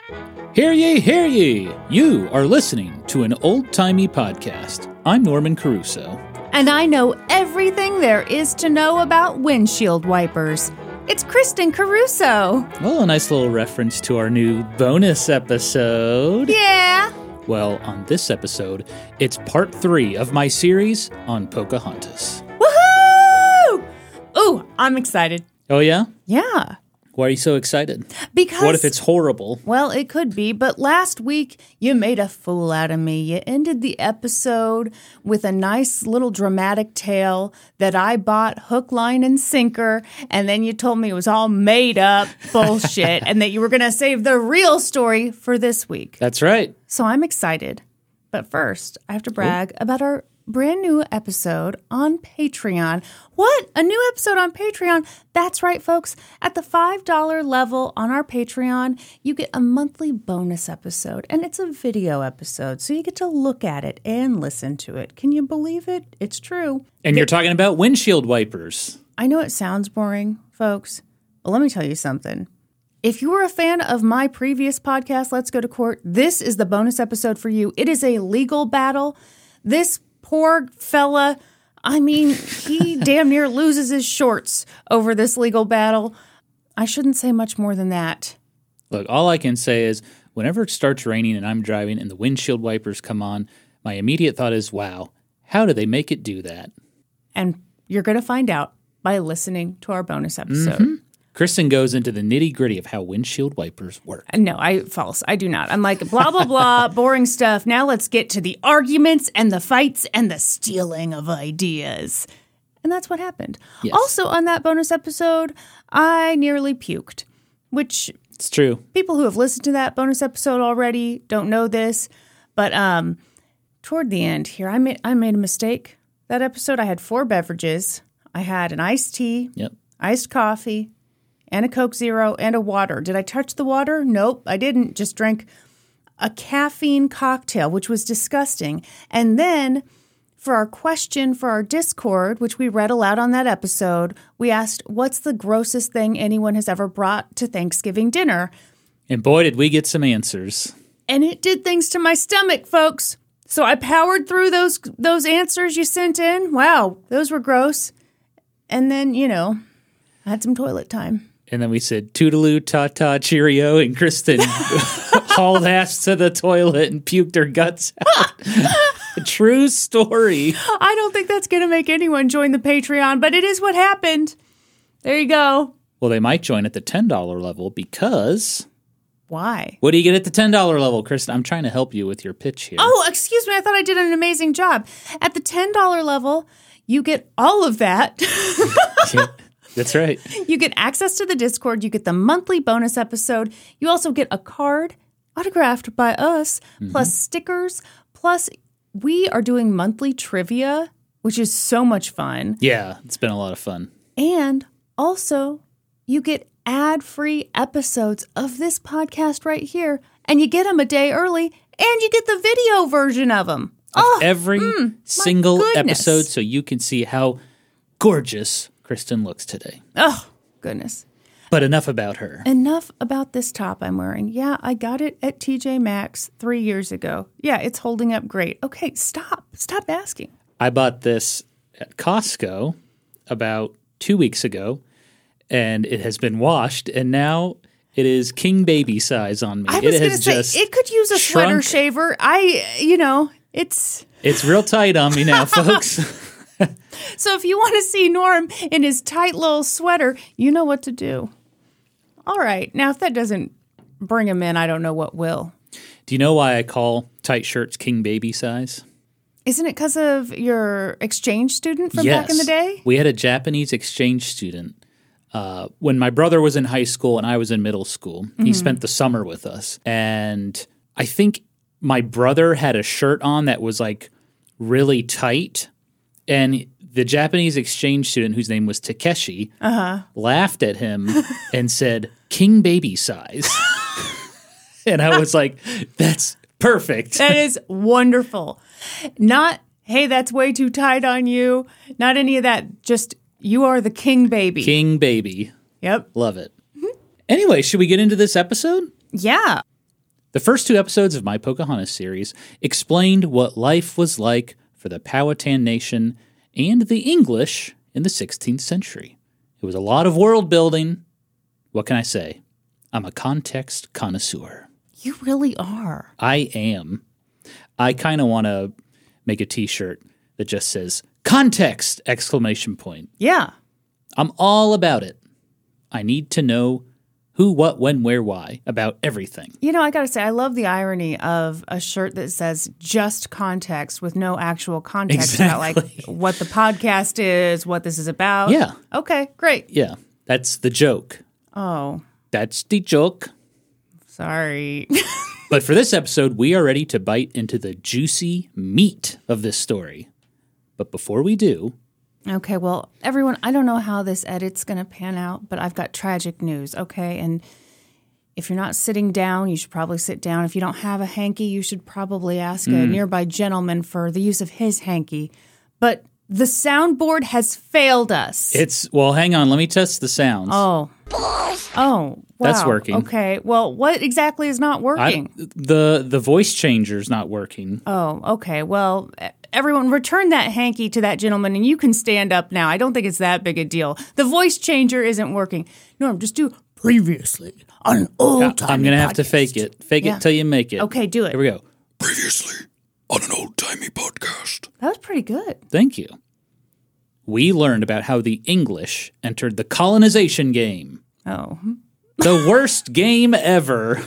Hear ye, hear ye! You are listening to an old-timey podcast. I'm Norman Caruso. And I know everything there is to know about windshield wipers. It's Kristen Caruso. Well, a nice little reference to our new bonus episode. Yeah. Well, on this episode, it's part 3 of my series on Pocahontas. Woohoo! Ooh, I'm excited. Oh, yeah? Yeah. Why are you so excited? Because... What if it's horrible? Well, it could be, but last week you made a fool out of me. You ended the episode with a nice little dramatic tale that I bought hook, line, and sinker, and then you told me it was all made up bullshit and that you were going to save the real story for this week. That's right. So I'm excited. But first, I have to brag about our brand new episode on Patreon. What? A new episode on Patreon? That's right, folks. At the $5 level on our Patreon, you get a monthly bonus episode, and it's a video episode, so you get to look at it and listen to it. Can you believe it? It's true. And you're talking about windshield wipers. I know it sounds boring, folks, but let me tell you something. If you were a fan of my previous podcast, Let's Go to Court, this is the bonus episode for you. It is a legal battle. This poor fella, I mean, he damn near loses his shorts over this legal battle. I shouldn't say much more than that. Look, all I can say is whenever it starts raining and I'm driving and the windshield wipers come on, my immediate thought is, wow, how do they make it do that? And you're going to find out by listening to our bonus episode. Mm-hmm. Kristen goes into the nitty-gritty of how windshield wipers work. No, false. I do not. I'm like, blah, blah, blah, boring stuff. Now let's get to the arguments and the fights and the stealing of ideas. And that's what happened. Yes. Also, on that bonus episode, I nearly puked, which... It's true. People who have listened to that bonus episode already don't know this. But toward the end here, I made a mistake. That episode, I had 4 beverages. I had an iced tea, iced coffee, and a Coke Zero, and a water. Did I touch the water? Nope, I didn't. Just drank a caffeine cocktail, which was disgusting. And then for our question for our Discord, which we read aloud on that episode, we asked, what's the grossest thing anyone has ever brought to Thanksgiving dinner? And boy, did we get some answers. And it did things to my stomach, folks. So I powered through those answers you sent in. Wow, those were gross. And then, I had some toilet time. And then we said, toodaloo, ta-ta, cheerio, and Kristen hauled ass to the toilet and puked her guts out. A true story. I don't think that's going to make anyone join the Patreon, but it is what happened. There you go. Well, they might join at the $10 level because... Why? What do you get at the $10 level, Kristen? I'm trying to help you with your pitch here. Oh, excuse me. I thought I did an amazing job. At the $10 level, you get all of that. Yeah. That's right. You get access to the Discord. You get the monthly bonus episode. You also get a card autographed by us, plus stickers. Plus, we are doing monthly trivia, which is so much fun. Yeah, it's been a lot of fun. And also, you get ad-free episodes of this podcast right here. And you get them a day early, and you get the video version of them. Every single episode, so you can see how gorgeous Kristen looks today. Oh, goodness. But enough about her. Enough about this top I'm wearing. Yeah, I got it at TJ Maxx 3 years ago. Yeah, it's holding up great. Okay, stop. Stop asking. I bought this at Costco about 2 weeks ago, and it has been washed, and now it is king baby size on me. I was going to say, it could use a sweater shaver. It's real tight on me now, folks. So if you want to see Norm in his tight little sweater, you know what to do. All right. Now, if that doesn't bring him in, I don't know what will. Do you know why I call tight shirts king baby size? Isn't it because of your exchange student from back in the day? We had a Japanese exchange student. When my brother was in high school and I was in middle school, he spent the summer with us. And I think my brother had a shirt on that was like really tight. And the Japanese exchange student, whose name was Takeshi, laughed at him and said, king baby size. And I was like, that's perfect. That is wonderful. Not, hey, that's way too tight on you. Not any of that. Just, you are the king baby. King baby. Yep. Love it. Anyway, should we get into this episode? Yeah. The first 2 episodes of my Pocahontas series explained what life was like for the Powhatan Nation and the English in the 16th century. It was a lot of world building. What can I say? I'm a context connoisseur. You really are. I am. I kind of want to make a t-shirt that just says, context! ! Yeah. I'm all about it. I need to know who, what, when, where, why about everything. You know, I got to say, I love the irony of a shirt that says just context with no actual context about like what the podcast is, what this is about. Yeah. Okay, great. Yeah, that's the joke. Oh. That's the joke. Sorry. But for this episode, we are ready to bite into the juicy meat of this story. But before we do... Okay, well, everyone, I don't know how this edit's going to pan out, but I've got tragic news, okay? And if you're not sitting down, you should probably sit down. If you don't have a hanky, you should probably ask a nearby gentleman for the use of his hanky. But the soundboard has failed us. Well, hang on, let me test the sounds. Oh, wow. That's working. Okay, well, what exactly is not working? The voice changer's not working. Oh, okay, well... Everyone, return that hanky to that gentleman, and you can stand up now. I don't think it's that big a deal. The voice changer isn't working. Norm, just do previously on an old-timey I'm going to have to fake it. Fake it till you make it. Okay, do it. Here we go. Previously on an old-timey podcast. That was pretty good. Thank you. We learned about how the English entered the colonization game. Oh. The worst game ever.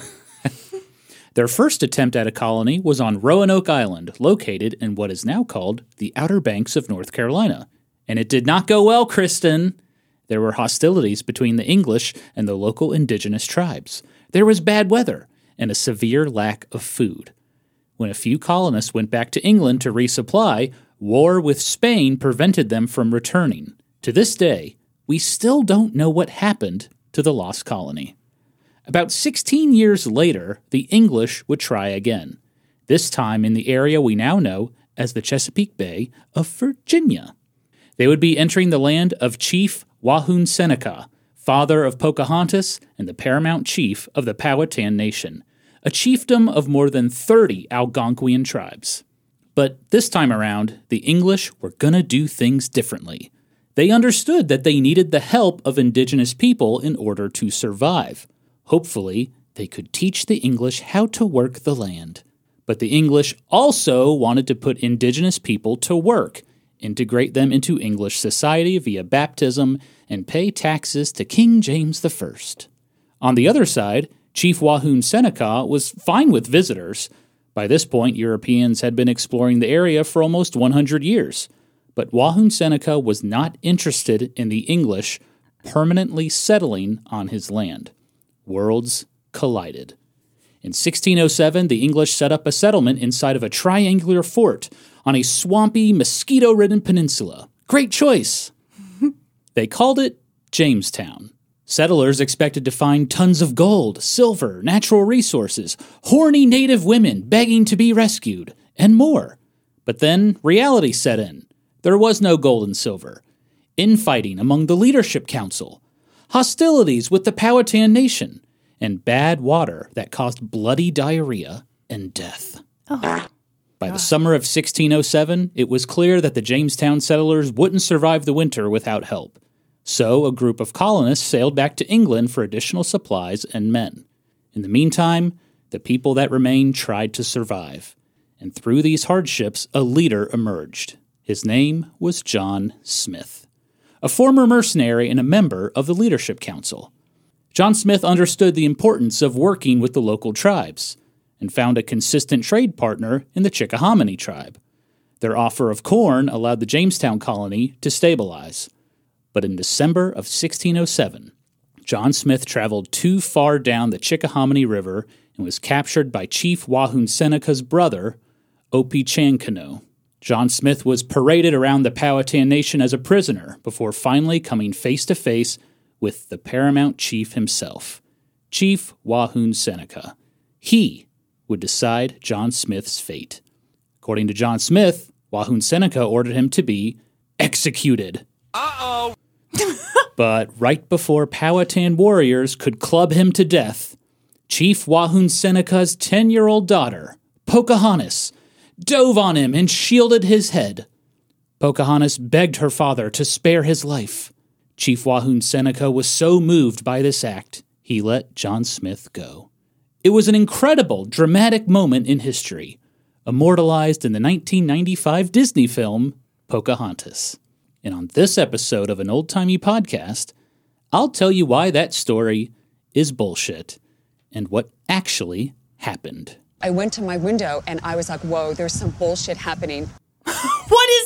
Their first attempt at a colony was on Roanoke Island, located in what is now called the Outer Banks of North Carolina. And it did not go well, Kristen. There were hostilities between the English and the local indigenous tribes. There was bad weather and a severe lack of food. When a few colonists went back to England to resupply, war with Spain prevented them from returning. To this day, we still don't know what happened to the lost colony. About 16 years later, the English would try again, this time in the area we now know as the Chesapeake Bay of Virginia. They would be entering the land of Chief Wahun Seneca, father of Pocahontas and the paramount chief of the Powhatan Nation, a chiefdom of more than 30 Algonquian tribes. But this time around, the English were gonna do things differently. They understood that they needed the help of indigenous people in order to survive. Hopefully, they could teach the English how to work the land. But the English also wanted to put indigenous people to work, integrate them into English society via baptism, and pay taxes to King James I. On the other side, Chief Wahun Seneca was fine with visitors. By this point, Europeans had been exploring the area for almost 100 years. But Wahun Seneca was not interested in the English permanently settling on his land. Worlds collided. In 1607, the English set up a settlement inside of a triangular fort on a swampy, mosquito-ridden peninsula. Great choice! They called it Jamestown. Settlers expected to find tons of gold, silver, natural resources, horny native women begging to be rescued, and more. But then reality set in. There was no gold and silver. Infighting among the leadership council. Hostilities with the Powhatan Nation, and bad water that caused bloody diarrhea and death. Oh. By the summer of 1607, it was clear that the Jamestown settlers wouldn't survive the winter without help. So a group of colonists sailed back to England for additional supplies and men. In the meantime, the people that remained tried to survive. And through these hardships, a leader emerged. His name was John Smith, a former mercenary and a member of the Leadership Council. John Smith understood the importance of working with the local tribes and found a consistent trade partner in the Chickahominy tribe. Their offer of corn allowed the Jamestown colony to stabilize. But in December of 1607, John Smith traveled too far down the Chickahominy River and was captured by Chief Wahun Seneca's brother, Opechancanough. John Smith was paraded around the Powhatan Nation as a prisoner before finally coming face-to-face with the paramount chief himself, Chief Wahun Seneca. He would decide John Smith's fate. According to John Smith, Wahun Seneca ordered him to be executed. Uh-oh! But right before Powhatan warriors could club him to death, Chief Wahun Seneca's 10-year-old daughter, Pocahontas, dove on him and shielded his head. Pocahontas begged her father to spare his life. Chief Wahun Seneca was so moved by this act, he let John Smith go. It was an incredible, dramatic moment in history, immortalized in the 1995 Disney film, Pocahontas. And on this episode of An Old-Timey Podcast, I'll tell you why that story is bullshit and what actually happened. I went to my window and I was like, whoa, there's some bullshit happening. What is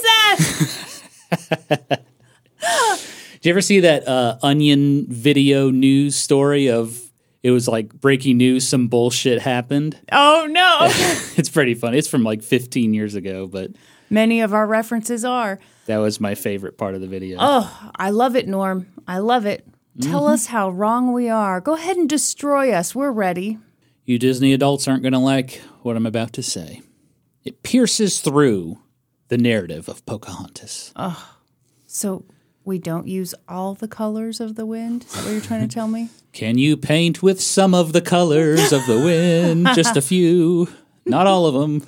that? Did you ever see that Onion video news story of it was like breaking news, some bullshit happened? Oh, no. It's pretty funny. It's from like 15 years ago, but Many of our references are. that was my favorite part of the video. Oh, I love it, Norm. I love it. Tell us how wrong we are. Go ahead and destroy us. We're ready. You Disney adults aren't going to like what I'm about to say. It pierces through the narrative of Pocahontas. So we don't use all the colors of the wind? Is that what you're trying to tell me? Can you paint with some of the colors of the wind? Just a few. Not all of them.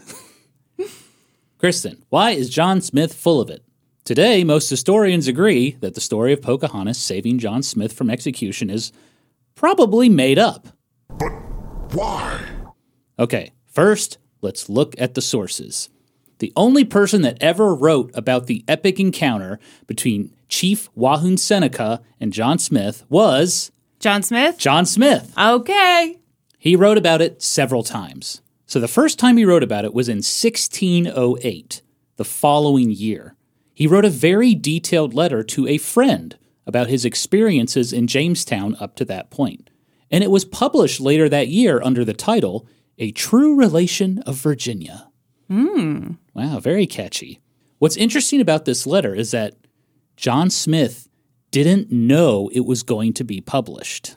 Kristen, why is John Smith full of it? Today, most historians agree that the story of Pocahontas saving John Smith from execution is probably made up. But why? Okay, first, let's look at the sources. The only person that ever wrote about the epic encounter between Chief Wahun Seneca and John Smith was John Smith? John Smith. Okay. He wrote about it several times. So the first time he wrote about it was in 1608, the following year. He wrote a very detailed letter to a friend about his experiences in Jamestown up to that point. And it was published later that year under the title, A True Relation of Virginia. Wow, very catchy. What's interesting about this letter is that John Smith didn't know it was going to be published.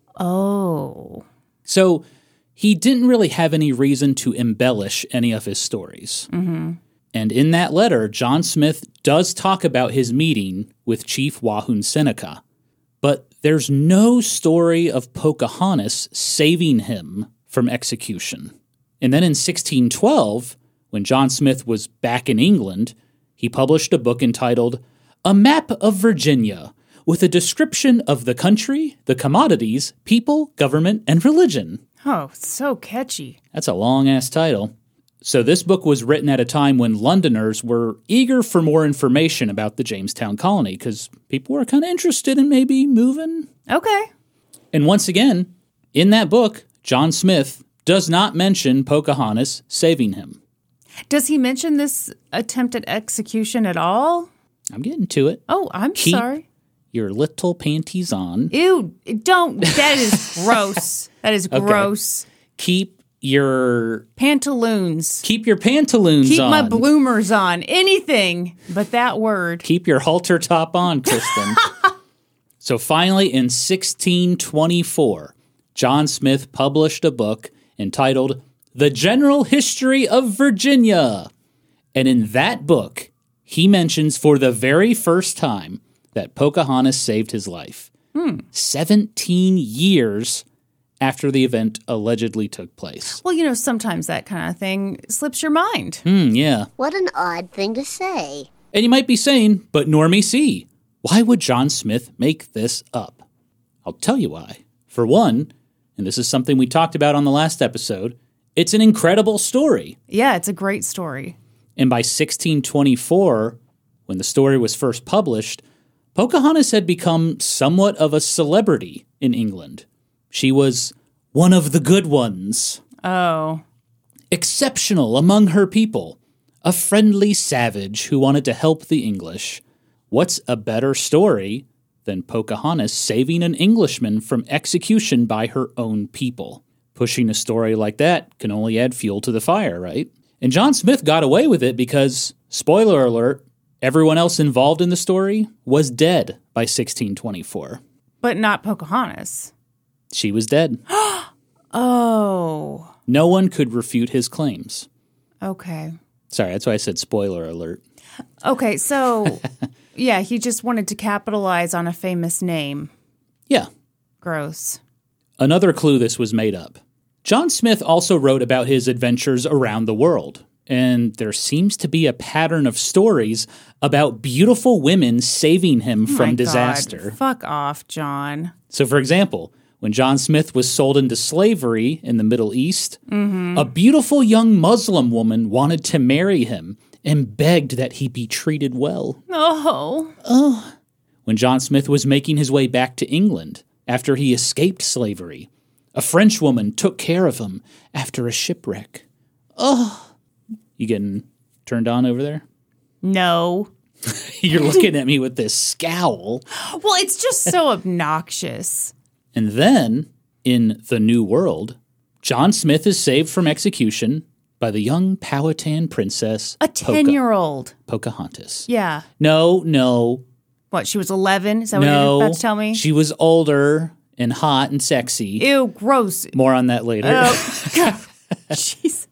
Oh. So he didn't really have any reason to embellish any of his stories. And in that letter, John Smith does talk about his meeting with Chief Wahun Seneca. But there's no story of Pocahontas saving him from execution. And then in 1612, when John Smith was back in England, he published a book entitled A Map of Virginia, with a description of the country, the commodities, people, government, and religion. Oh, so catchy. That's a long-ass title. So this book was written at a time when Londoners were eager for more information about the Jamestown colony because people were kind of interested in maybe moving. Okay. And once again, in that book, John Smith does not mention Pocahontas saving him. Does he mention this attempt at execution at all? I'm getting to it. Oh, I'm Keep sorry. your little panties on. Ew, don't. That is gross. That is gross. Keep your Pantaloons. pantaloons Keep on. my bloomers on. Anything but that word. Keep your halter top on, Kristen. So finally, in 1624, John Smith published a book entitled The General History of Virginia. And in that book, he mentions for the very first time that Pocahontas saved his life. 17 years after the event allegedly took place. Well, you know, sometimes that kind of thing slips your mind. Yeah. What an odd thing to say. And you might be saying, but Normie C., why would John Smith make this up? I'll tell you why. For one, and this is something we talked about on the last episode, it's an incredible story. Yeah, it's a great story. And by 1624, when the story was first published, Pocahontas had become somewhat of a celebrity in England. She was one of the good ones. Oh. Exceptional among her people. A friendly savage who wanted to help the English. What's a better story than Pocahontas saving an Englishman from execution by her own people? Pushing a story like that can only add fuel to the fire, right? And John Smith got away with it because, spoiler alert, everyone else involved in the story was dead by 1624. But not Pocahontas. She was dead. Oh. No one could refute his claims. Okay. Sorry, that's why I said spoiler alert. Okay, so, yeah, he just wanted to capitalize on a famous name. Yeah. Gross. Another clue this was made up. John Smith also wrote about his adventures around the world, and there seems to be a pattern of stories about beautiful women saving him from disaster. God. Fuck off, John. So, for example, when John Smith was sold into slavery in the Middle East, a beautiful young Muslim woman wanted to marry him and begged that he be treated well. Oh. When John Smith was making his way back to England after he escaped slavery, a French woman took care of him after a shipwreck. You getting turned on over there? No. You're looking at me with this scowl. Well, it's just so obnoxious. And then, in The New World, John Smith is saved from execution by the young Powhatan princess, A 10-year-old. Pocahontas. Yeah. No. What, she was 11? Is that what you're about to tell me? She was older and hot and sexy. Ew, gross. More on that later. Jeez.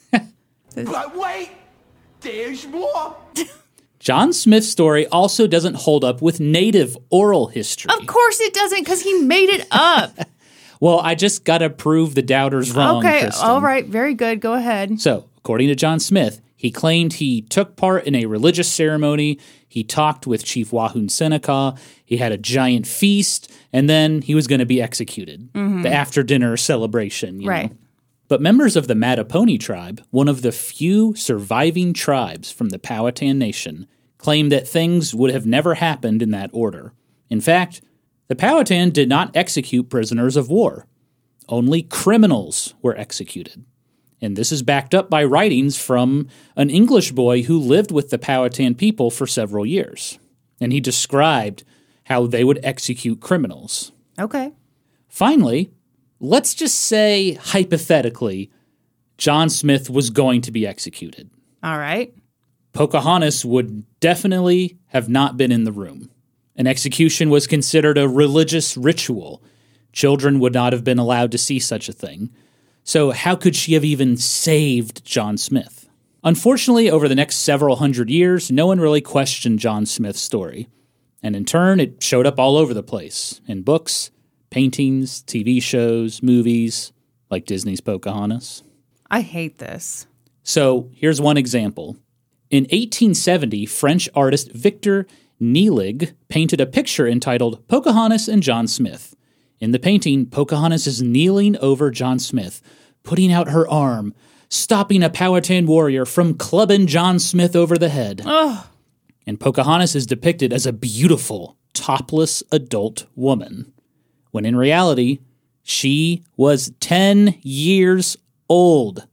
But wait, there's more. John Smith's story also doesn't hold up with native oral history. Of course it doesn't, because he made it up. Well, I just got to prove the doubters wrong, Okay, Kristen. all right, very good. Go ahead. So, according to John Smith, he claimed he took part in a religious ceremony, he talked with Chief Wahun Seneca, he had a giant feast, and then he was going to be executed. The after-dinner celebration, you know. But members of the Mattaponi tribe, one of the few surviving tribes from the Powhatan Nation, claimed that things would have never happened in that order. In fact, the Powhatan did not execute prisoners of war. Only criminals were executed. And this is backed up by writings from an English boy who lived with the Powhatan people for several years. And he described how they would execute criminals. Okay. Finally, let's just say, hypothetically, John Smith was going to be executed. All right. Pocahontas would definitely have not been in the room. An execution was considered a religious ritual. Children would not have been allowed to see such a thing. So how could she have even saved John Smith? Unfortunately, over the next several hundred years, no one really questioned John Smith's story. And in turn, it showed up all over the place, in books, paintings, TV shows, movies, like Disney's Pocahontas. I hate this. So here's one example. In 1870, French artist Victor Nelig painted a picture entitled Pocahontas and John Smith. In the painting, Pocahontas is kneeling over John Smith, putting out her arm, stopping a Powhatan warrior from clubbing John Smith over the head. Ugh. And Pocahontas is depicted as a beautiful, topless adult woman, when in reality, she was 10 years old.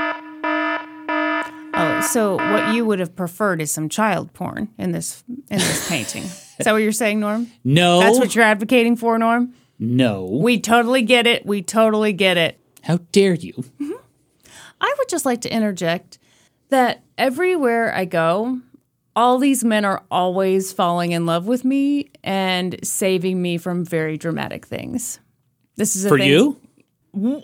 Oh, so what you would have preferred is some child porn in this painting. Is that what you're saying, Norm? No. That's what you're advocating for, Norm? No. We totally get it. We totally get it. How dare you? I would just like to interject that everywhere I go, all these men are always falling in love with me and saving me from very dramatic things. This is a For thing. you? Whoa.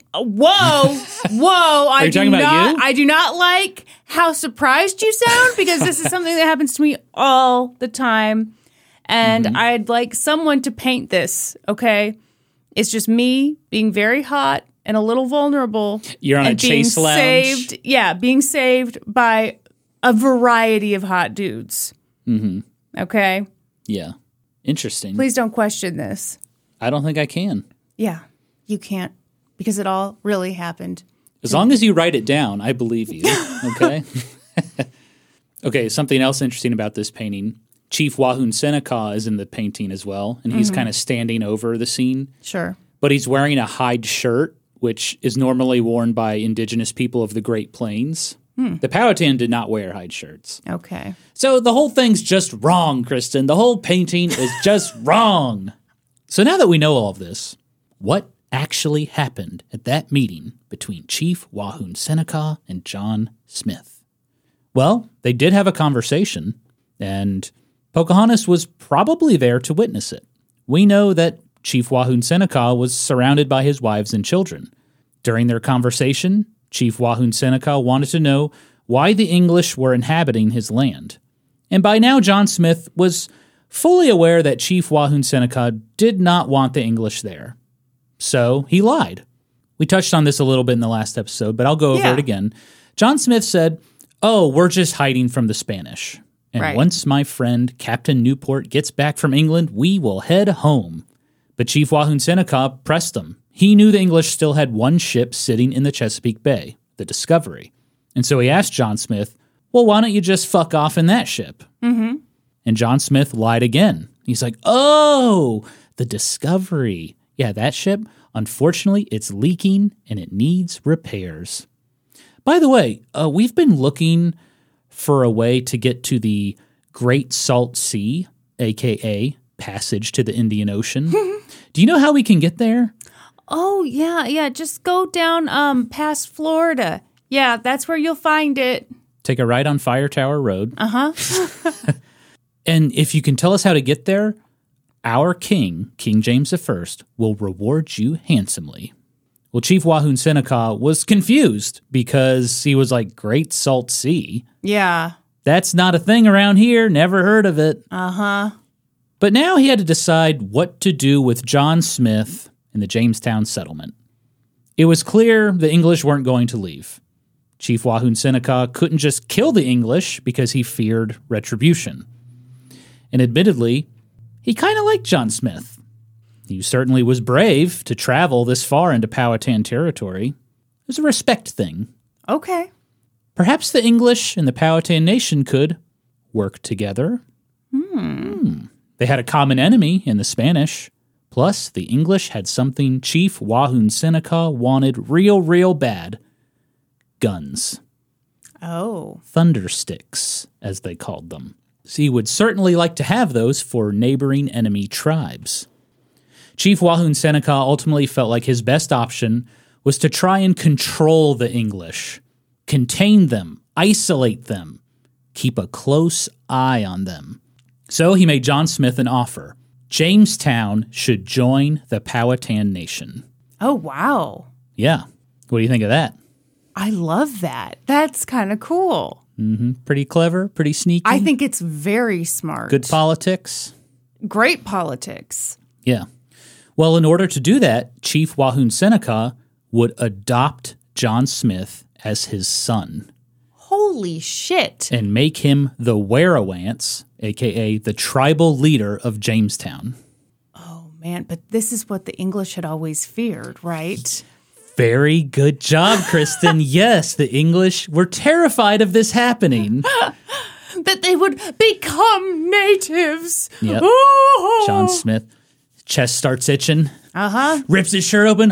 Are you talking about you? I do not like how surprised you sound, because this is something that happens to me all the time. And I'd like someone to paint this, okay? It's just me being very hot and a little vulnerable. You're on a chase lounge? Being saved by a variety of hot dudes. Okay? Yeah. Interesting. Please don't question this. I don't think I can. Yeah, you can't, because it all really happened. As long as you write it down, I believe you. Okay? Okay, something else interesting about this painting. Chief Wahun Seneca is in the painting as well, and he's kind of standing over the scene. Sure. But he's wearing a hide shirt, which is normally worn by indigenous people of the Great Plains. The Powhatan did not wear hide shirts. Okay. So the whole thing's just wrong, Kristen. The whole painting is just wrong. So now that we know all of this, what actually happened at that meeting between Chief Wahun Seneca and John Smith? Well, they did have a conversation, and Pocahontas was probably there to witness it. We know that Chief Wahun Seneca was surrounded by his wives and children. During their conversation, Chief Wahun Seneca wanted to know why the English were inhabiting his land. And by now, John Smith was fully aware that Chief Wahun Seneca did not want the English there. So he lied. We touched on this a little bit in the last episode, but I'll go over it again. John Smith said, "Oh, we're just hiding from the Spanish. And once my friend Captain Newport gets back from England, we will head home." But Chief Wahun Seneca pressed him. He knew the English still had one ship sitting in the Chesapeake Bay, the Discovery. And so he asked John Smith, "Well, why don't you just fuck off in that ship?" Mm-hmm. And John Smith lied again. He's like, "Oh, the Discovery. Yeah, that ship. Unfortunately, it's leaking and it needs repairs." By the way, we've been looking for a way to get to the Great Salt Sea, a.k.a. passage to the Indian Ocean. Do you know how we can get there? Oh, yeah. Just go down past Florida. Yeah, that's where you'll find it. Take a ride on Fire Tower Road. Uh-huh. And if you can tell us how to get there, our king, King James I, will reward you handsomely. Well, Chief Wahun Seneca was confused because he was like, Great Salt Sea? Yeah. That's not a thing around here. Never heard of it. Uh-huh. But now he had to decide what to do with John Smith and the Jamestown settlement. It was clear the English weren't going to leave. Chief Wahun Seneca couldn't just kill the English because he feared retribution. And admittedly, he kind of liked John Smith. He certainly was brave to travel this far into Powhatan territory. It was a respect thing. Okay. Perhaps the English and the Powhatan nation could work together. They had a common enemy in the Spanish. Plus, the English had something Chief Wahun Seneca wanted real bad. Guns. Oh. Thundersticks, as they called them. So he would certainly like to have those for neighboring enemy tribes. Chief Wahun Seneca ultimately felt like his best option was to try and control the English, contain them, isolate them, keep a close eye on them. So he made John Smith an offer. Jamestown should join the Powhatan Nation. Oh, wow. Yeah. What do you think of that? I love that. That's kind of cool. Mm-hmm. Pretty clever, pretty sneaky. I think it's very smart. Good politics. Great politics. Yeah. Well, in order to do that, Chief Wahun Seneca would adopt John Smith as his son. Holy shit. And make him the Werowance, a.k.a. the tribal leader of Jamestown. Oh, man. But this is what the English had always feared, right? Very good job, Kristen. Yes, the English were terrified of this happening. That they would become natives. Yep. Oh. John Smith, chest starts itching. Uh-huh. Rips his shirt open.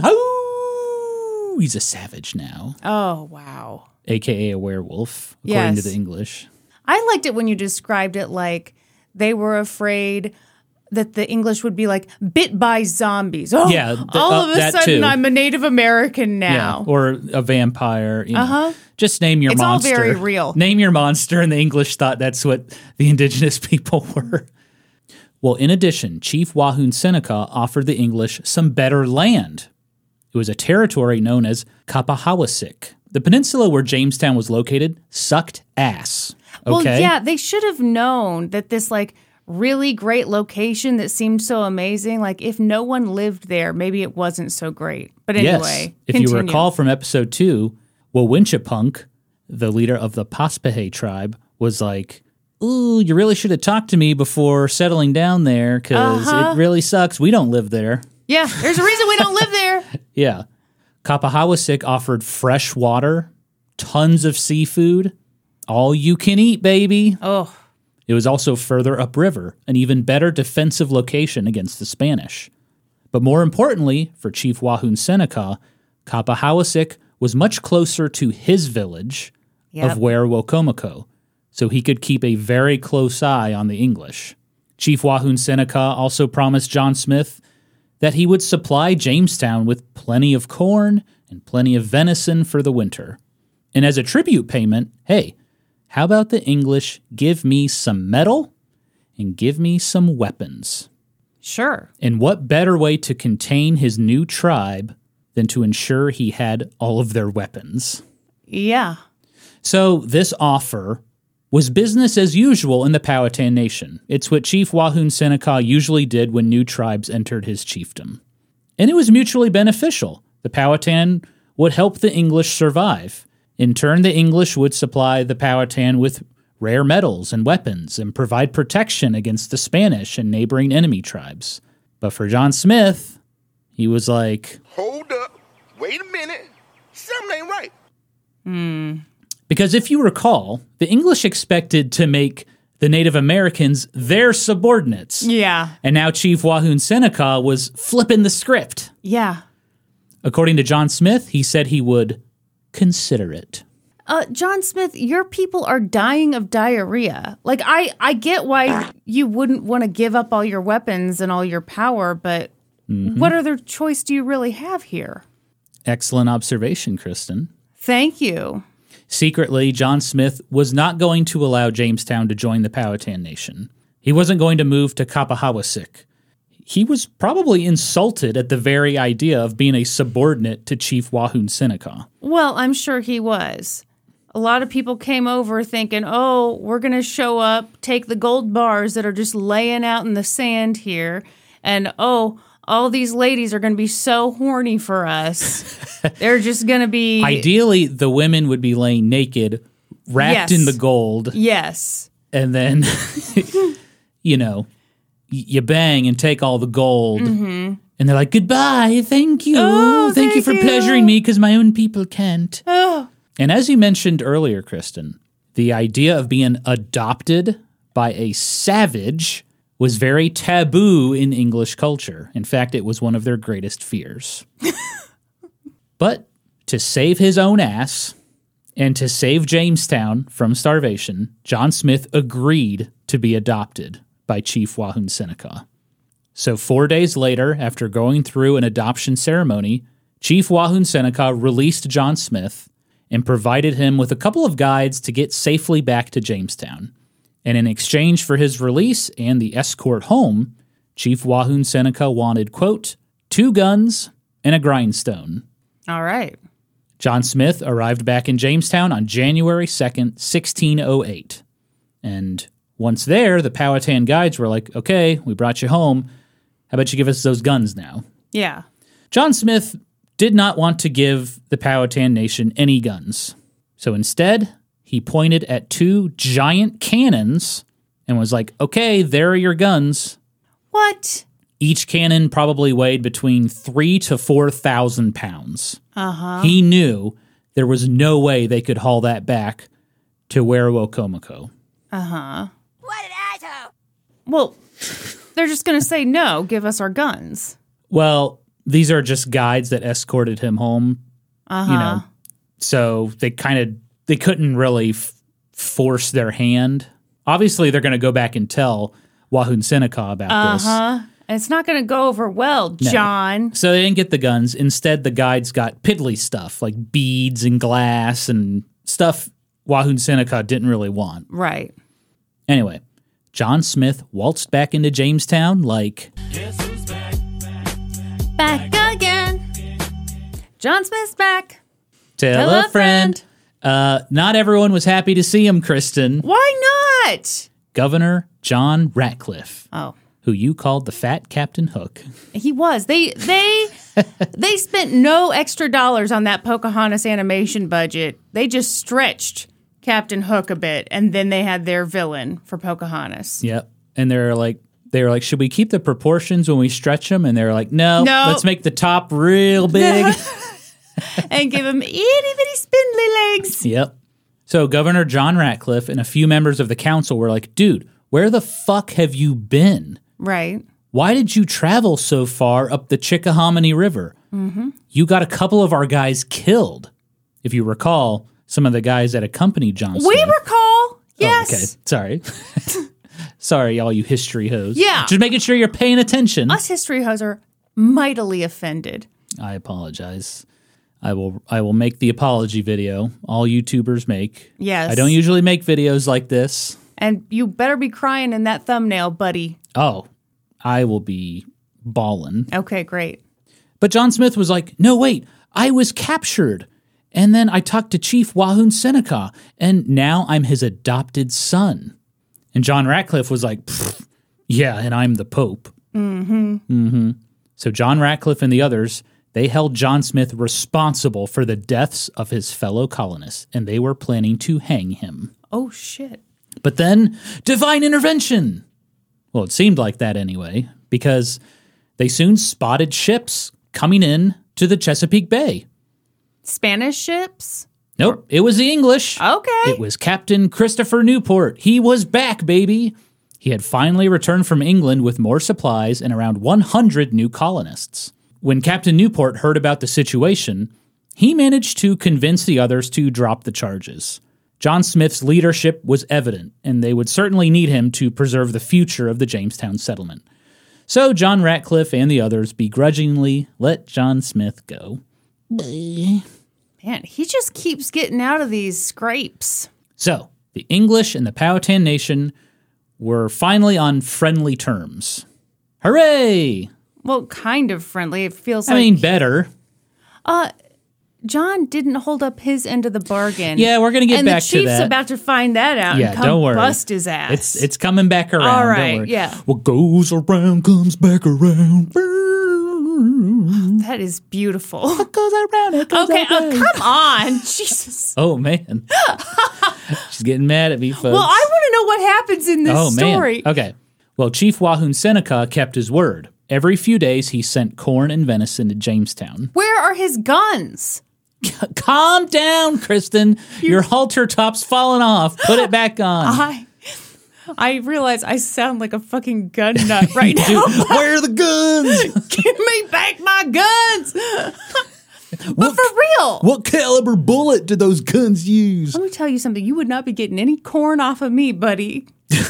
Oh, he's a savage now. Oh, wow. A.k.a. a werewolf, according to the English. I liked it when you described it like they were afraid that the English would be like bit by zombies. Oh, yeah, all of a sudden too. I'm a Native American now. Yeah, or a vampire. You know. Just name your monster. It's all very real. Name your monster, and the English thought that's what the indigenous people were. Well, in addition, Chief Wahun Seneca offered the English some better land. It was a territory known as Coppahawasic. The peninsula where Jamestown was located sucked ass. Okay? Well, yeah, they should have known that this, like, really great location that seemed so amazing, like, if no one lived there, maybe it wasn't so great. But anyway, yes. If you recall from episode 2, Wawinchipunk, the leader of the Paspahegh tribe, was like, ooh, you really should have talked to me before settling down there because it really sucks. We don't live there. Yeah, there's a reason we don't live there. Yeah. Coppahawasic offered fresh water, tons of seafood, all you can eat, baby. Oh. It was also further upriver, an even better defensive location against the Spanish. But more importantly, for Chief Wahun Seneca, Coppahawasic was much closer to his village of Werowocomoco, so he could keep a very close eye on the English. Chief Wahun Seneca also promised John Smith that he would supply Jamestown with plenty of corn and plenty of venison for the winter. And as a tribute payment, hey, how about the English give me some metal and give me some weapons? Sure. And what better way to contain his new tribe than to ensure he had all of their weapons? Yeah. So this offer was business as usual in the Powhatan Nation. It's what Chief Wahun Seneca usually did when new tribes entered his chiefdom. And it was mutually beneficial. The Powhatan would help the English survive. In turn, the English would supply the Powhatan with rare metals and weapons and provide protection against the Spanish and neighboring enemy tribes. But for John Smith, he was like, Hold up. Wait a minute. Something ain't right. Because if you recall, the English expected to make the Native Americans their subordinates. Yeah. And now Chief Wahun Seneca was flipping the script. Yeah. According to John Smith, he said he would consider it. John Smith, your people are dying of diarrhea. Like, I get why you wouldn't want to give up all your weapons and all your power, but what other choice do you really have here? Excellent observation, Kristen. Thank you. Secretly, John Smith was not going to allow Jamestown to join the Powhatan Nation. He wasn't going to move to Coppahawasic. He was probably insulted at the very idea of being a subordinate to Chief Wahun Seneca. Well, I'm sure he was. A lot of people came over thinking, oh, we're going to show up, take the gold bars that are just laying out in the sand here, and oh, all these ladies are going to be so horny for us. They're just going to be... Ideally, the women would be laying naked, wrapped in the gold. Yes. And then, you bang and take all the gold. And they're like, goodbye, thank you. Oh, thank you for pleasuring me because my own people can't. Oh. And as you mentioned earlier, Kristen, the idea of being adopted by a savage was very taboo in English culture. In fact, it was one of their greatest fears. But to save his own ass and to save Jamestown from starvation, John Smith agreed to be adopted by Chief Wahun Seneca. So 4 days later, after going through an adoption ceremony, Chief Wahun Seneca released John Smith and provided him with a couple of guides to get safely back to Jamestown. And in exchange for his release and the escort home, Chief Wahun Seneca wanted, quote, 2 guns and a grindstone. All right. John Smith arrived back in Jamestown on January 2nd, 1608. And once there, the Powhatan guides were like, okay, we brought you home. How about you give us those guns now? Yeah. John Smith did not want to give the Powhatan Nation any guns. So instead, he pointed at 2 giant cannons and was like, okay, there are your guns. What? Each cannon probably weighed between 3,000 to 4,000 pounds. Uh-huh. He knew there was no way they could haul that back to Werowocomoco. Uh-huh. What an asshole! Well, they're just going to say, no, give us our guns. Well, these are just guides that escorted him home. Uh-huh. So they couldn't really force their hand. Obviously, they're going to go back and tell Wahun Seneca about this. Uh-huh. It's not going to go over well, John. So they didn't get the guns. Instead, the guides got piddly stuff like beads and glass and stuff Wahun Seneca didn't really want. Right. Anyway, John Smith waltzed back into Jamestown like... Back again. John Smith's back. Tell a friend. Not everyone was happy to see him, Kristen. Why not? Governor John Ratcliffe. Oh. Who you called the Fat Captain Hook. He was. They spent no extra dollars on that Pocahontas animation budget. They just stretched Captain Hook a bit, and then they had their villain for Pocahontas. Yep. And they were like, should we keep the proportions when we stretch them? And they were like, no. Let's make the top real big. And give him itty bitty spindly legs. Yep. So Governor John Ratcliffe and a few members of the council were like, dude, where the fuck have you been? Right. Why did you travel so far up the Chickahominy River? Mm-hmm. You got a couple of our guys killed. If you recall, some of the guys that accompanied John Smith. We recall. Yes. Oh, okay. Sorry. Sorry, all you history hoes. Yeah. Just making sure you're paying attention. Us history hoes are mightily offended. I apologize. I will make the apology video all YouTubers make. Yes. I don't usually make videos like this. And you better be crying in that thumbnail, buddy. Oh, I will be bawling. Okay, great. But John Smith was like, no, wait, I was captured. And then I talked to Chief Wahun Seneca, and now I'm his adopted son. And John Ratcliffe was like, yeah, and I'm the Pope. Mm-hmm. Mm-hmm. So John Ratcliffe and the others they held John Smith responsible for the deaths of his fellow colonists, and they were planning to hang him. Oh, shit. But then, divine intervention! Well, it seemed like that anyway, because they soon spotted ships coming in to the Chesapeake Bay. Spanish ships? Nope, it was the English. Okay. It was Captain Christopher Newport. He was back, baby. He had finally returned from England with more supplies and around 100 new colonists. When Captain Newport heard about the situation, he managed to convince the others to drop the charges. John Smith's leadership was evident, and they would certainly need him to preserve the future of the Jamestown settlement. So John Ratcliffe and the others begrudgingly let John Smith go. Man, he just keeps getting out of these scrapes. So, the English and the Powhatan Nation were finally on friendly terms. Hooray! Well, kind of friendly. It feels I like... mean, better. John didn't hold up his end of the bargain. Yeah, we're going to get back to that. And the chief's about to find that out and come don't worry. bust his ass. It's coming back around. All right, don't worry. yeah. What goes around comes back around. That is beautiful. What goes around, it goes Okay, around. come on. Jesus. Oh, man. She's getting mad at me, folks. Well, I want to know what happens in this story. Man. Okay. Well, Chief Wahun Seneca kept his word. Every few days, he sent corn and venison to Jamestown. Where are his guns? Calm down, Kristen. Your halter top's falling off. Put it back on. I realize I sound like a fucking gun nut right now. Where are the guns? Give me back my guns. But for real. What caliber bullet did those guns use? Let me tell you something. You would not be getting any corn off of me, buddy.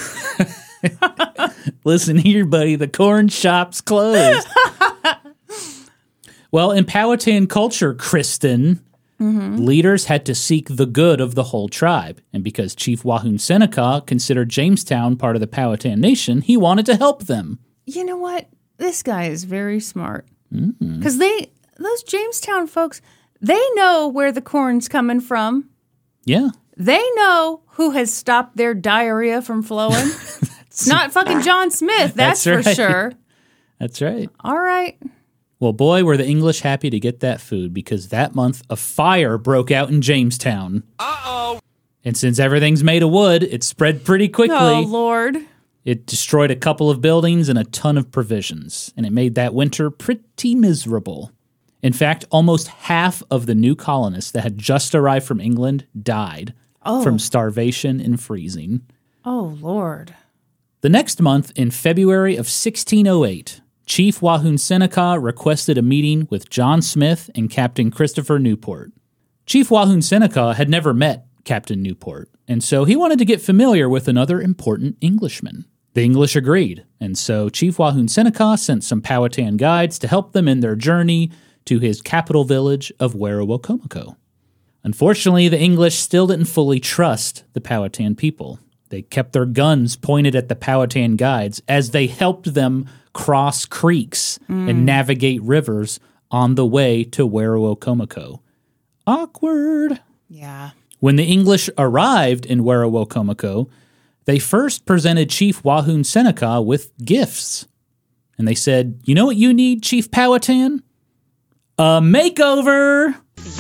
Listen here, buddy. The corn shop's closed. Well, in Powhatan culture, Kristen, leaders had to seek the good of the whole tribe. And because Chief Wahun Seneca considered Jamestown part of the Powhatan Nation, he wanted to help them. You know what? This guy is very smart. Because those Jamestown folks, they know where the corn's coming from. Yeah. They know who has stopped their diarrhea from flowing. It's not fucking John Smith, that's for right. sure. That's right. All right. Well, boy, were the English happy to get that food, because that month a fire broke out in Jamestown. Uh-oh. And since everything's made of wood, it spread pretty quickly. Oh, Lord. It destroyed a couple of buildings and a ton of provisions, and it made that winter pretty miserable. In fact, almost half of the new colonists that had just arrived from England died from starvation and freezing. Oh, Lord. The next month, in February of 1608, Chief Wahun Seneca requested a meeting with John Smith and Captain Christopher Newport. Chief Wahun Seneca had never met Captain Newport, and so he wanted to get familiar with another important Englishman. The English agreed, and so Chief Wahun Seneca sent some Powhatan guides to help them in their journey to his capital village of Werowocomoco. Unfortunately, the English still didn't fully trust the Powhatan people. They kept their guns pointed at the Powhatan guides as they helped them cross creeks and navigate rivers on the way to Werowocomoco. Awkward. Yeah. When the English arrived in Werowocomoco, they first presented Chief Wahun Seneca with gifts. And they said, "You know what you need, Chief Powhatan? A makeover!"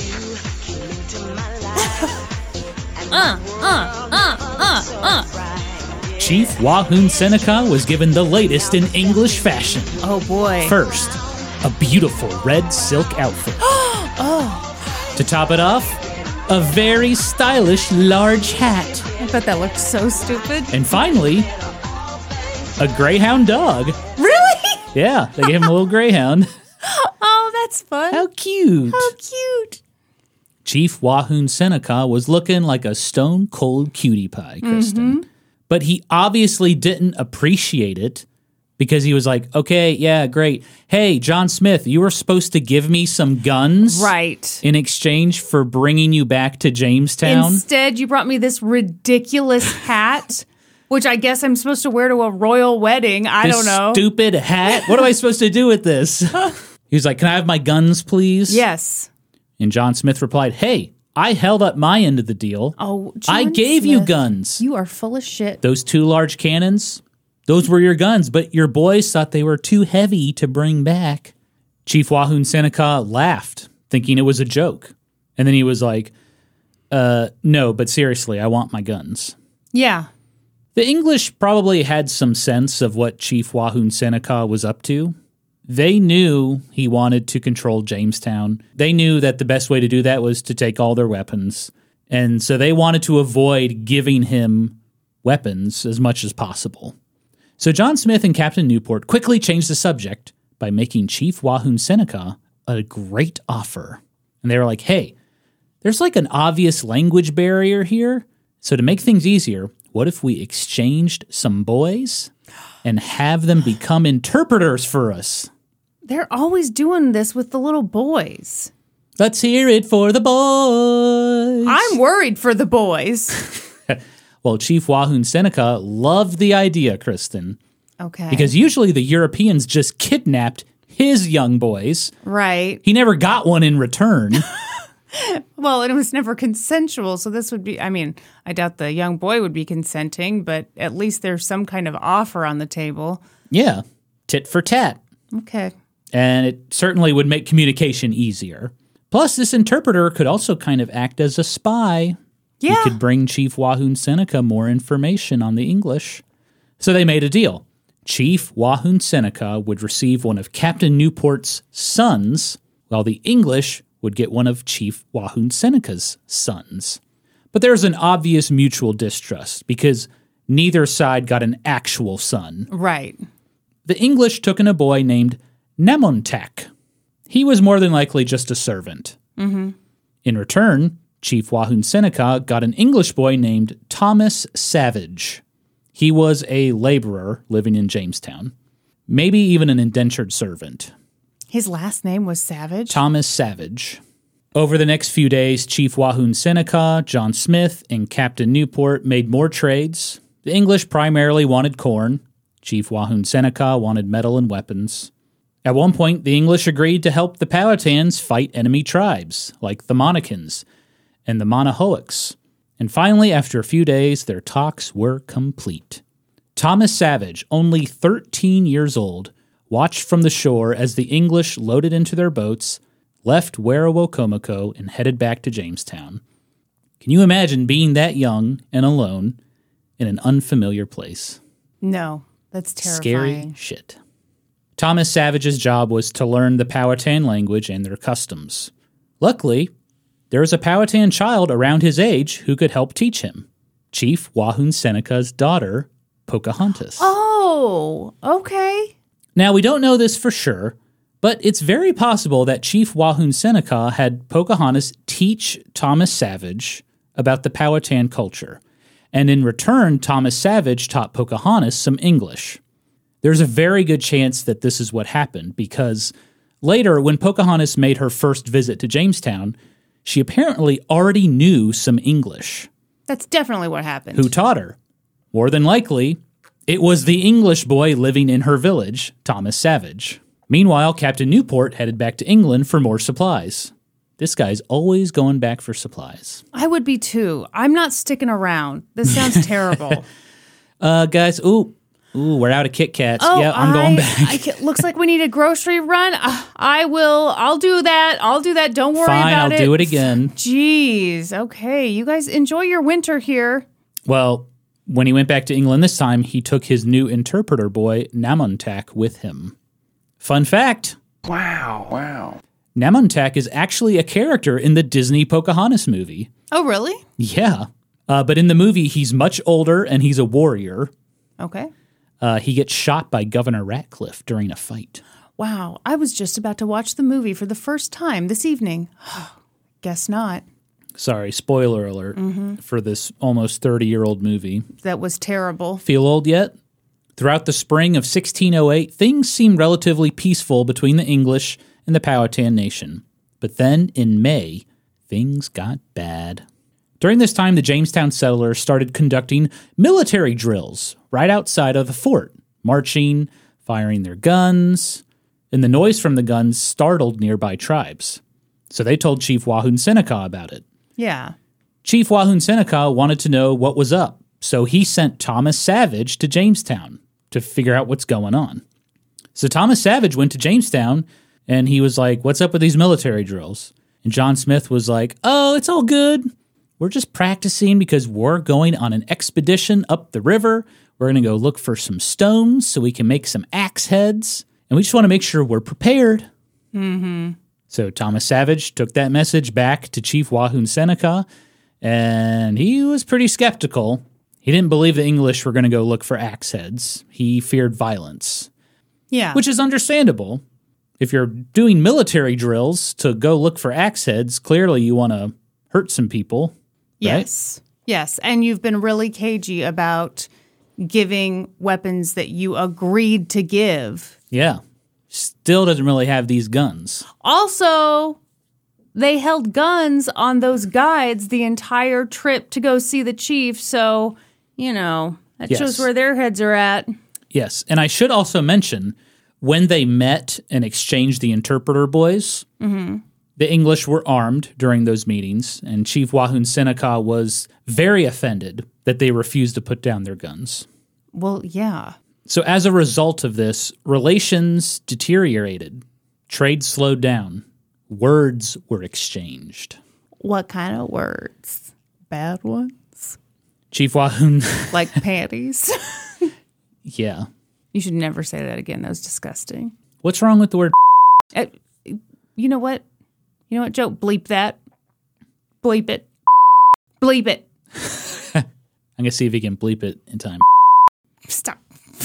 Chief Wahun Seneca was given the latest in English fashion. Oh, boy. First, a beautiful red silk outfit. To top it off, a very stylish large hat. I bet that looked so stupid. And finally, a greyhound dog. Really? Yeah, they gave him a little greyhound. Oh, that's fun. How cute. How cute. Chief Wahun Seneca was looking like a stone-cold cutie pie, Kristen. But he obviously didn't appreciate it because he was like, okay, yeah, great. Hey, John Smith, you were supposed to give me some guns. Right. In exchange for bringing you back to Jamestown. Instead, you brought me this ridiculous hat, which I guess I'm supposed to wear to a royal wedding. I don't know. Stupid hat. What am I supposed to do with this? He was like, can I have my guns, please? Yes. And John Smith replied, hey, I held up my end of the deal. Oh, John I gave you Smith, guns. You are full of shit. Those 2 large cannons, those were your guns, but your boys thought they were too heavy to bring back. Chief Wahun Seneca laughed, thinking it was a joke. And then he was like, no, but seriously, I want my guns. Yeah. The English probably had some sense of what Chief Wahun Seneca was up to. They knew he wanted to control Jamestown. They knew that the best way to do that was to take all their weapons. And so they wanted to avoid giving him weapons as much as possible. So John Smith and Captain Newport quickly changed the subject by making Chief Wahun Seneca a great offer. And they were like, hey, there's like an obvious language barrier here. So to make things easier, what if we exchanged some boys and have them become interpreters for us? They're always doing this with the little boys. Let's hear it for the boys. I'm worried for the boys. Well, Chief Wahun Seneca loved the idea, Kristen. Okay. Because usually the Europeans just kidnapped his young boys. Right. He never got one in return. Well, it was never consensual, so this would be, I mean, I doubt the young boy would be consenting, but at least there's some kind of offer on the table. Yeah. Tit for tat. Okay. And it certainly would make communication easier. Plus, this interpreter could also kind of act as a spy. Yeah. He could bring Chief Wahun Seneca more information on the English. So they made a deal. Chief Wahun Seneca would receive one of Captain Newport's sons, while the English would get one of Chief Wahun Seneca's sons. But there's an obvious mutual distrust because neither side got an actual son. Right. The English took in a boy named Namontack. He was more than likely just a servant. Mm-hmm. In return, Chief Wahun Seneca got an English boy named Thomas Savage. He was a laborer living in Jamestown, maybe even an indentured servant. His last name was Savage? Thomas Savage. Over the next few days, Chief Wahun Seneca, John Smith, and Captain Newport made more trades. The English primarily wanted corn. Chief Wahun Seneca wanted metal and weapons. At one point, the English agreed to help the Powhatans fight enemy tribes, like the Monacans and the Monahoics. And finally, after a few days, their talks were complete. Thomas Savage, only 13 years old, watched from the shore as the English loaded into their boats, left Werowocomoco, and headed back to Jamestown. Can you imagine being that young and alone in an unfamiliar place? No, that's terrifying. Scary shit. Thomas Savage's job was to learn the Powhatan language and their customs. Luckily, there was a Powhatan child around his age who could help teach him. Chief Wahun Seneca's daughter, Pocahontas. Oh, okay. Now, we don't know this for sure, but it's very possible that Chief Wahun Seneca had Pocahontas teach Thomas Savage about the Powhatan culture, and in return, Thomas Savage taught Pocahontas some English. There's a very good chance that this is what happened, because later, when Pocahontas made her first visit to Jamestown, she apparently already knew some English. That's definitely what happened. Who taught her? More than likely, it was the English boy living in her village, Thomas Savage. Meanwhile, Captain Newport headed back to England for more supplies. This guy's always going back for supplies. I would be too. I'm not sticking around. This sounds terrible. Guys, we're out of Kit Kats. Oh, yeah, I'm going back. Looks like we need a grocery run. I'll do that. Don't worry Fine, about it. I'll do it again. Jeez. Okay. You guys enjoy your winter here. Well, when he went back to England this time, he took his new interpreter boy, Namontack, with him. Fun fact. Wow. Namontack is actually a character in the Disney Pocahontas movie. Oh, really? Yeah. But in the movie, he's much older and he's a warrior. Okay. He gets shot by Governor Ratcliffe during a fight. Wow. I was just about to watch the movie for the first time this evening. Guess not. Sorry, spoiler alert for this almost 30-year-old movie. That was terrible. Feel old yet? Throughout the spring of 1608, things seemed relatively peaceful between the English and the Powhatan nation. But then, in May, things got bad. During this time, the Jamestown settlers started conducting military drills right outside of the fort, marching, firing their guns, and the noise from the guns startled nearby tribes. So they told Chief Wahun Seneca about it. Yeah. Chief Wahun Seneca wanted to know what was up, so he sent Thomas Savage to Jamestown to figure out what's going on. So Thomas Savage went to Jamestown And he was like, what's up with these military drills? And John Smith was like, oh, it's all good. We're just practicing because we're going on an expedition up the river. We're going to go look for some stones so we can make some axe heads. And we just want to make sure we're prepared. Mm-hmm. So Thomas Savage took that message back to Chief Wahun Seneca, and he was pretty skeptical. He didn't believe the English were going to go look for axe heads. He feared violence. Yeah. Which is understandable. If you're doing military drills to go look for axe heads, clearly you want to hurt some people. Yes. Right? Yes. And you've been really cagey about giving weapons that you agreed to give. Yeah. Still doesn't really have these guns. Also, they held guns on those guides the entire trip to go see the chief. So, that shows where their heads are at. Yes. And I should also mention, when they met and exchanged the interpreter boys, the English were armed during those meetings, and Chief Wahun Seneca was very offended that they refused to put down their guns. Well, yeah. So as a result of this, relations deteriorated. Trade slowed down. Words were exchanged. What kind of words? Bad ones? Chief Wahun... Like panties? Yeah. You should never say that again. That was disgusting. What's wrong with the word You know what? You know what, Joe? Bleep that. Bleep it. Bleep it. I'm going to see if he can bleep it in time. Stop.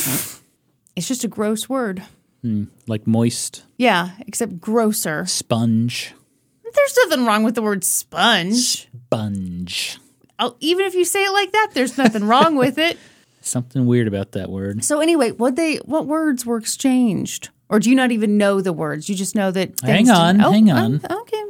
It's just a gross word. Like moist. Yeah, except grosser. Sponge. There's nothing wrong with the word sponge. Sponge. Oh, even if you say it like that, there's nothing wrong with it. Something weird about that word. So anyway, what words were exchanged? Or do you not even know the words? You just know that Hang on. Okay.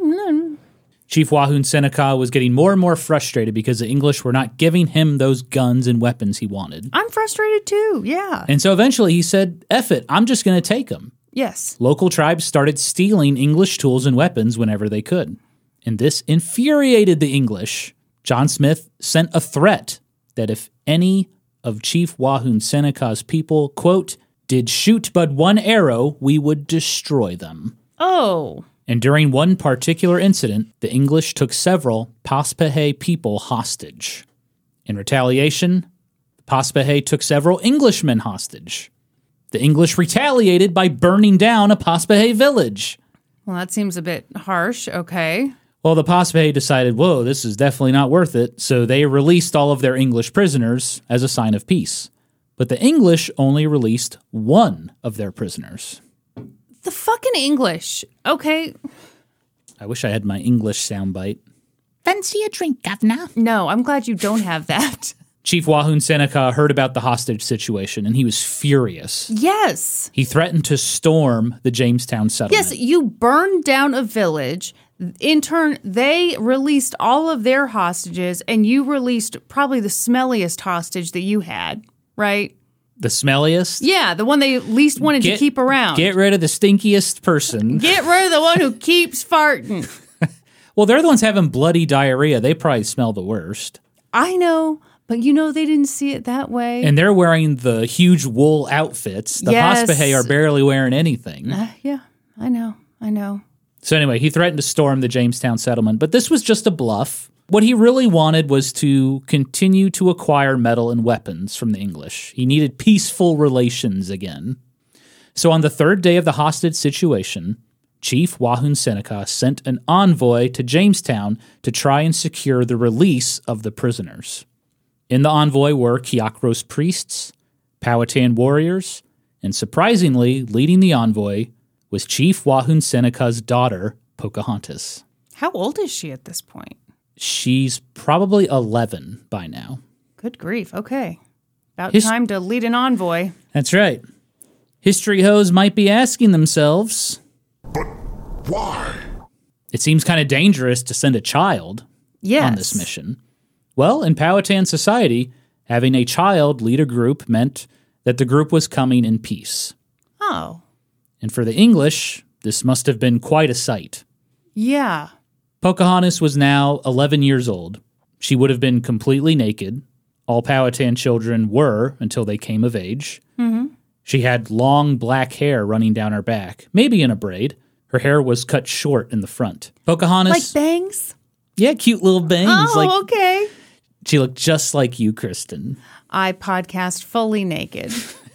Chief Wahun Seneca was getting more and more frustrated because the English were not giving him those guns and weapons he wanted. I'm frustrated too, yeah. And so eventually he said, F it, I'm just going to take them. Yes. Local tribes started stealing English tools and weapons whenever they could. And this infuriated the English. John Smith sent a threat that if any of Chief Wahun Seneca's people, quote, did shoot but one arrow, we would destroy them. Oh. And during one particular incident, the English took several Paspahegh people hostage. In retaliation, the Paspahegh took several Englishmen hostage. The English retaliated by burning down a Paspahegh village. Well, that seems a bit harsh. Okay. Well, the Paspahegh decided, whoa, this is definitely not worth it, so they released all of their English prisoners as a sign of peace. But the English only released one of their prisoners. The fucking English. Okay. I wish I had my English soundbite. Fancy a drink, Governor? No, I'm glad you don't have that. Chief Wahun Seneca heard about the hostage situation, and he was furious. Yes. He threatened to storm the Jamestown settlement. Yes, you burned down a village. In turn, they released all of their hostages, and you released probably the smelliest hostage that you had, right? The smelliest? Yeah, the one they least wanted to keep around. Get rid of the stinkiest person. Get rid of the one who keeps farting. Well, they're the ones having bloody diarrhea. They probably smell the worst. I know, but they didn't see it that way. And they're wearing the huge wool outfits. The Paspahegh are barely wearing anything. Yeah, I know. So anyway, he threatened to storm the Jamestown settlement, but this was just a bluff. What he really wanted was to continue to acquire metal and weapons from the English. He needed peaceful relations again. So on the third day of the hostage situation, Chief Wahun Seneca sent an envoy to Jamestown to try and secure the release of the prisoners. In the envoy were Kiakros priests, Powhatan warriors, and surprisingly, leading the envoy was Chief Wahun Seneca's daughter, Pocahontas. How old is she at this point? She's probably 11 by now. Good grief. Okay. About time to lead an envoy. That's right. History hoes might be asking themselves, But why? it seems kind of dangerous to send a child on this mission. Well, in Powhatan society, having a child lead a group meant that the group was coming in peace. Oh. And for the English, this must have been quite a sight. Yeah. Pocahontas was now 11 years old. She would have been completely naked. All Powhatan children were until they came of age. Mm-hmm. She had long black hair running down her back, maybe in a braid, Her hair was cut short in the front. Pocahontas... Like bangs? Yeah, cute little bangs. Oh, okay. She looked just like you, Kristen. I podcast fully naked.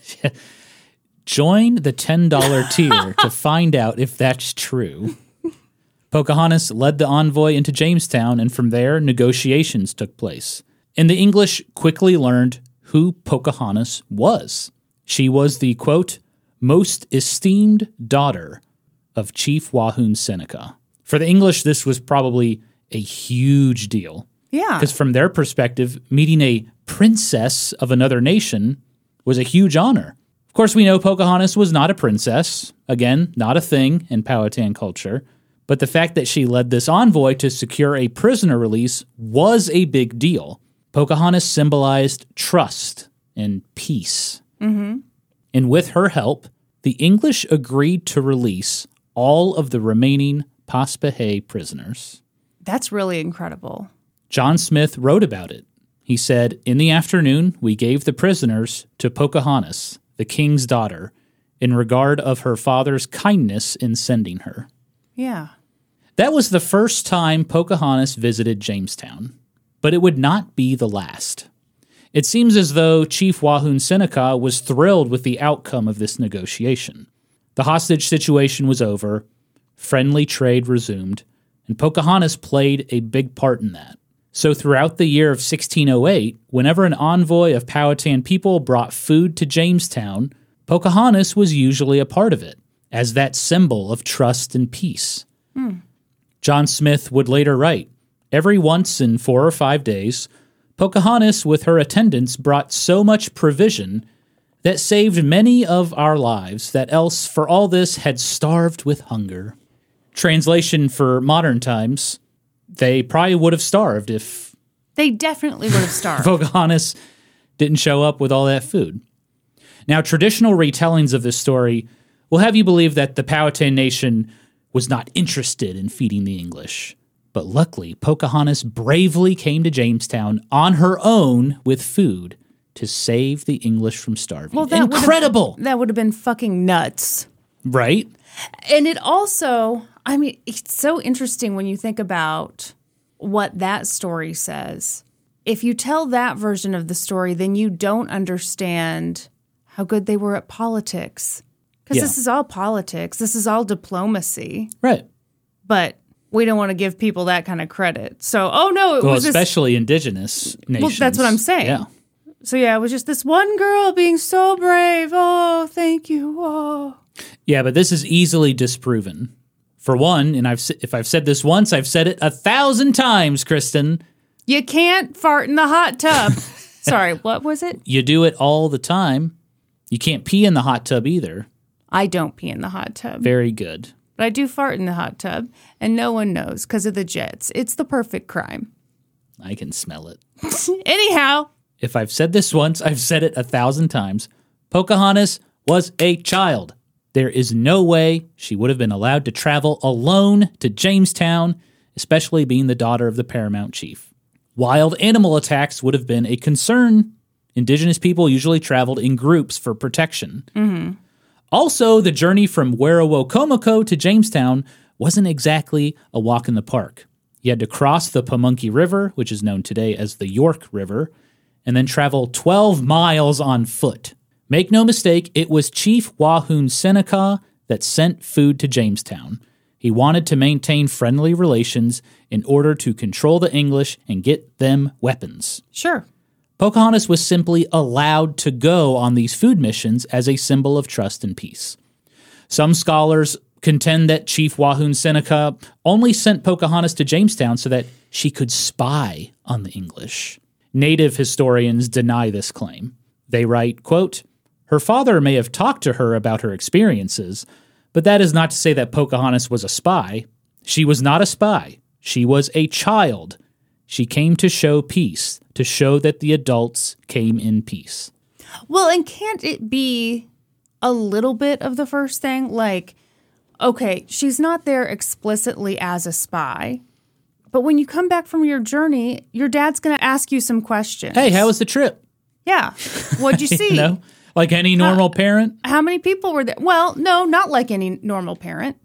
Join the $10 tier to find out if that's true. Pocahontas led the envoy into Jamestown, and from there, negotiations took place. And the English quickly learned who Pocahontas was. She was the, quote, most esteemed daughter of Chief Wahun Seneca. For the English, this was probably a huge deal. Yeah. Because from their perspective, meeting a princess of another nation was a huge honor. Of course, we know Pocahontas was not a princess. Again, not a thing in Powhatan culture. But the fact that she led this envoy to secure a prisoner release was a big deal. Pocahontas symbolized trust and peace. Mm-hmm. And with her help, the English agreed to release all of the remaining Paspahegh prisoners. That's really incredible. John Smith wrote about it. He said, in the afternoon, we gave the prisoners to Pocahontas, the king's daughter, in regard of her father's kindness in sending her. Yeah. That was the first time Pocahontas visited Jamestown, but it would not be the last. It seems as though Chief Wahun Seneca was thrilled with the outcome of this negotiation. The hostage situation was over, friendly trade resumed, and Pocahontas played a big part in that. So throughout the year of 1608, whenever an envoy of Powhatan people brought food to Jamestown, Pocahontas was usually a part of it, as that symbol of trust and peace. John Smith would later write, every once in 4 or 5 days, Pocahontas with her attendants brought so much provision that saved many of our lives that else for all this had starved with hunger. Translation for modern times, they probably would have starved if They definitely would have starved. Pocahontas didn't show up with all that food. Now, traditional retellings of this story will have you believe that the Powhatan nation was not interested in feeding the English. But luckily, Pocahontas bravely came to Jamestown on her own with food to save the English from starving. Well, Incredible! That would have been fucking nuts. Right? And it also, I mean, it's so interesting when you think about what that story says. If you tell that version of the story, then you don't understand how good they were at politics. Because this is all politics. This is all diplomacy. Right. But we don't want to give people that kind of credit. So, oh no, it was especially indigenous nations. Well, that's what I'm saying. Yeah. So yeah, it was just this one girl being so brave. Oh, thank you. Oh. Yeah, but this is easily disproven. For one, and if I've said this once, I've said it 1,000 times, Kristen. You can't fart in the hot tub. Sorry, what was it? You do it all the time. You can't pee in the hot tub either. I don't pee in the hot tub. Very good. But I do fart in the hot tub, and no one knows because of the jets. It's the perfect crime. I can smell it. Anyhow. If I've said this once, I've said it 1,000 times. Pocahontas was a child. There is no way she would have been allowed to travel alone to Jamestown, especially being the daughter of the paramount chief. Wild animal attacks would have been a concern. Indigenous people usually traveled in groups for protection. Mm-hmm. Also, the journey from Werowocomoco to Jamestown wasn't exactly a walk in the park. You had to cross the Pamunkey River, which is known today as the York River, and then travel 12 miles on foot. Make no mistake, it was Chief Wahun Seneca that sent food to Jamestown. He wanted to maintain friendly relations in order to control the English and get them weapons. Sure. Pocahontas was simply allowed to go on these food missions as a symbol of trust and peace. Some scholars contend that Chief Wahun Seneca only sent Pocahontas to Jamestown so that she could spy on the English. Native historians deny this claim. They write, quote, her father may have talked to her about her experiences, but that is not to say that Pocahontas was a spy. She was not a spy. She was a child. She came to show peace, to show that the adults came in peace. Well, and can't it be a little bit of the first thing? Like, okay, she's not there explicitly as a spy, but when you come back from your journey, your dad's going to ask you some questions. Hey, how was the trip? Yeah. What'd you see? Like any normal parent? How many people were there? Well, no, not like any normal parent.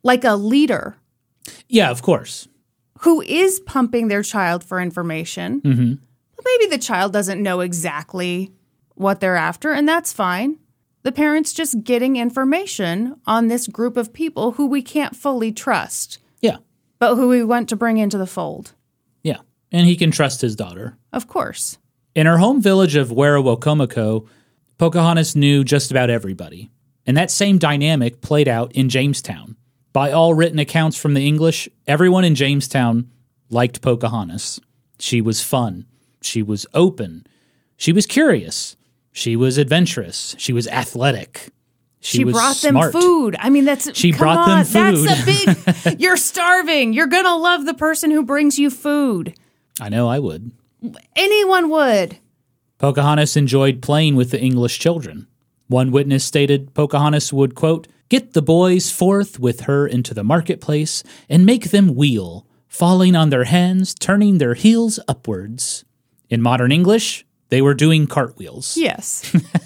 like a leader Yeah, of course. who is pumping their child for information. Mm-hmm. But maybe the child doesn't know exactly what they're after, and that's fine. The parent's just getting information on this group of people who we can't fully trust, Yeah. but who we want to bring into the fold. Yeah. And he can trust his daughter. Of course. In her home village of Werowocomoco, Pocahontas knew just about everybody. And that same dynamic played out in Jamestown. By all written accounts from the English, everyone in Jamestown liked Pocahontas. She was fun. She was open. She was curious. She was adventurous. She was athletic. She was brought smart. them food. I mean, that's She come brought on, them food. That's a big. You're starving. You're gonna love the person who brings you food. I know I would. Anyone would. Pocahontas enjoyed playing with the English children. One witness stated Pocahontas would, quote, "get the boys forth with her into the marketplace and make them wheel, falling on their hands, turning their heels upwards." In modern English, they were doing cartwheels. Yes.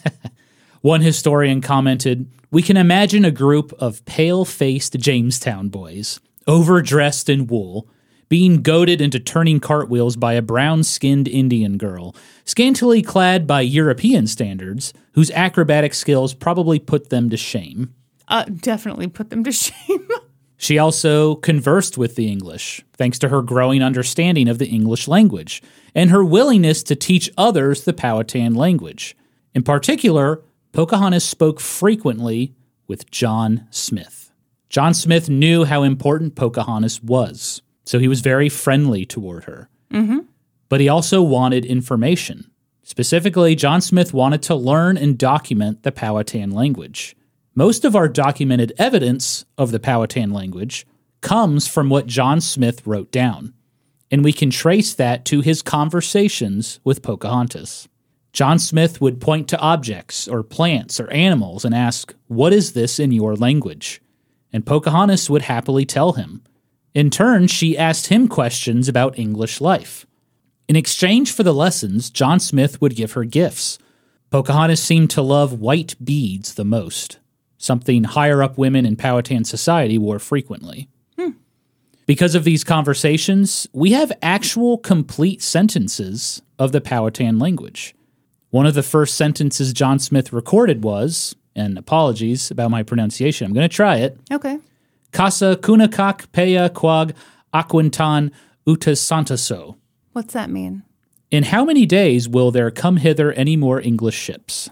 One historian commented, "We can imagine a group of pale-faced Jamestown boys, overdressed in wool, being goaded into turning cartwheels by a brown-skinned Indian girl, scantily clad by European standards, whose acrobatic skills probably put them to shame." Definitely put them to shame. She also conversed with the English, thanks to her growing understanding of the English language and her willingness to teach others the Powhatan language. In particular, Pocahontas spoke frequently with John Smith. John Smith knew how important Pocahontas was, so he was very friendly toward her. Mm-hmm. But he also wanted information. Specifically, John Smith wanted to learn and document the Powhatan language. Most of our documented evidence of the Powhatan language comes from what John Smith wrote down, and we can trace that to his conversations with Pocahontas. John Smith would point to objects or plants or animals and ask, "What is this in your language?" And Pocahontas would happily tell him. In turn, she asked him questions about English life. In exchange for the lessons, John Smith would give her gifts. Pocahontas seemed to love white beads the most, something higher-up women in Powhatan society wore frequently. Because of these conversations, we have actual complete sentences of the Powhatan language. One of the first sentences John Smith recorded was, and apologies about my pronunciation, I'm going to try it, Okay. Casa Kunakak Peya Quag Aquintan Utasantaso. What's that mean? In how many days will there come hither any more English ships?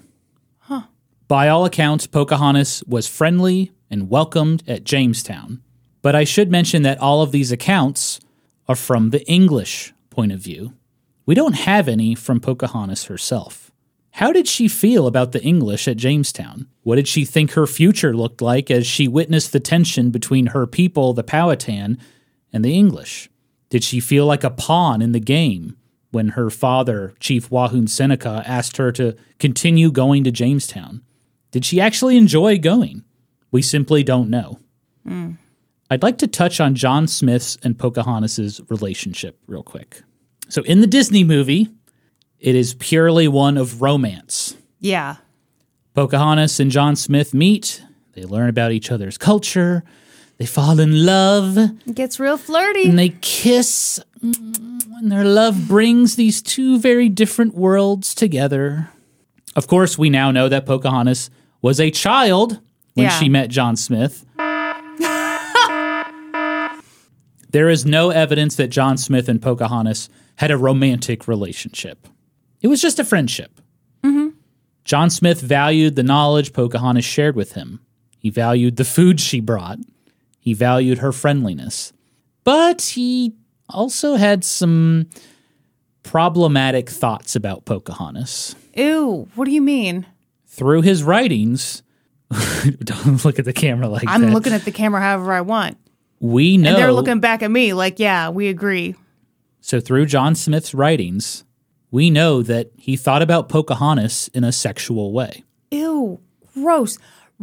By all accounts, Pocahontas was friendly and welcomed at Jamestown. But I should mention that all of these accounts are from the English point of view. We don't have any from Pocahontas herself. How did she feel about the English at Jamestown? What did she think her future looked like as she witnessed the tension between her people, the Powhatan, and the English? Did she feel like a pawn in the game when her father, Chief Wahun Seneca, asked her to continue going to Jamestown? Did she actually enjoy going? We simply don't know. I'd like to touch on John Smith's and Pocahontas' relationship real quick. So in the Disney movie, it is purely one of romance. Yeah. Pocahontas and John Smith meet, they learn about each other's culture, they fall in love, It gets real flirty. and they kiss, and their love brings these two very different worlds together. Of course, we now know that Pocahontas was a child when Yeah. she met John Smith. There is no evidence that John Smith and Pocahontas had a romantic relationship. It was just a friendship. John Smith valued the knowledge Pocahontas shared with him. He valued the food she brought. He valued her friendliness. But he also had some problematic thoughts about Pocahontas. Ew. What do you mean? Through his writings, don't look at the camera like that. I'm looking at the camera however I want. We know. And they're looking back at me like, yeah, we agree. So through John Smith's writings, we know that he thought about Pocahontas in a sexual way. Ew. Gross.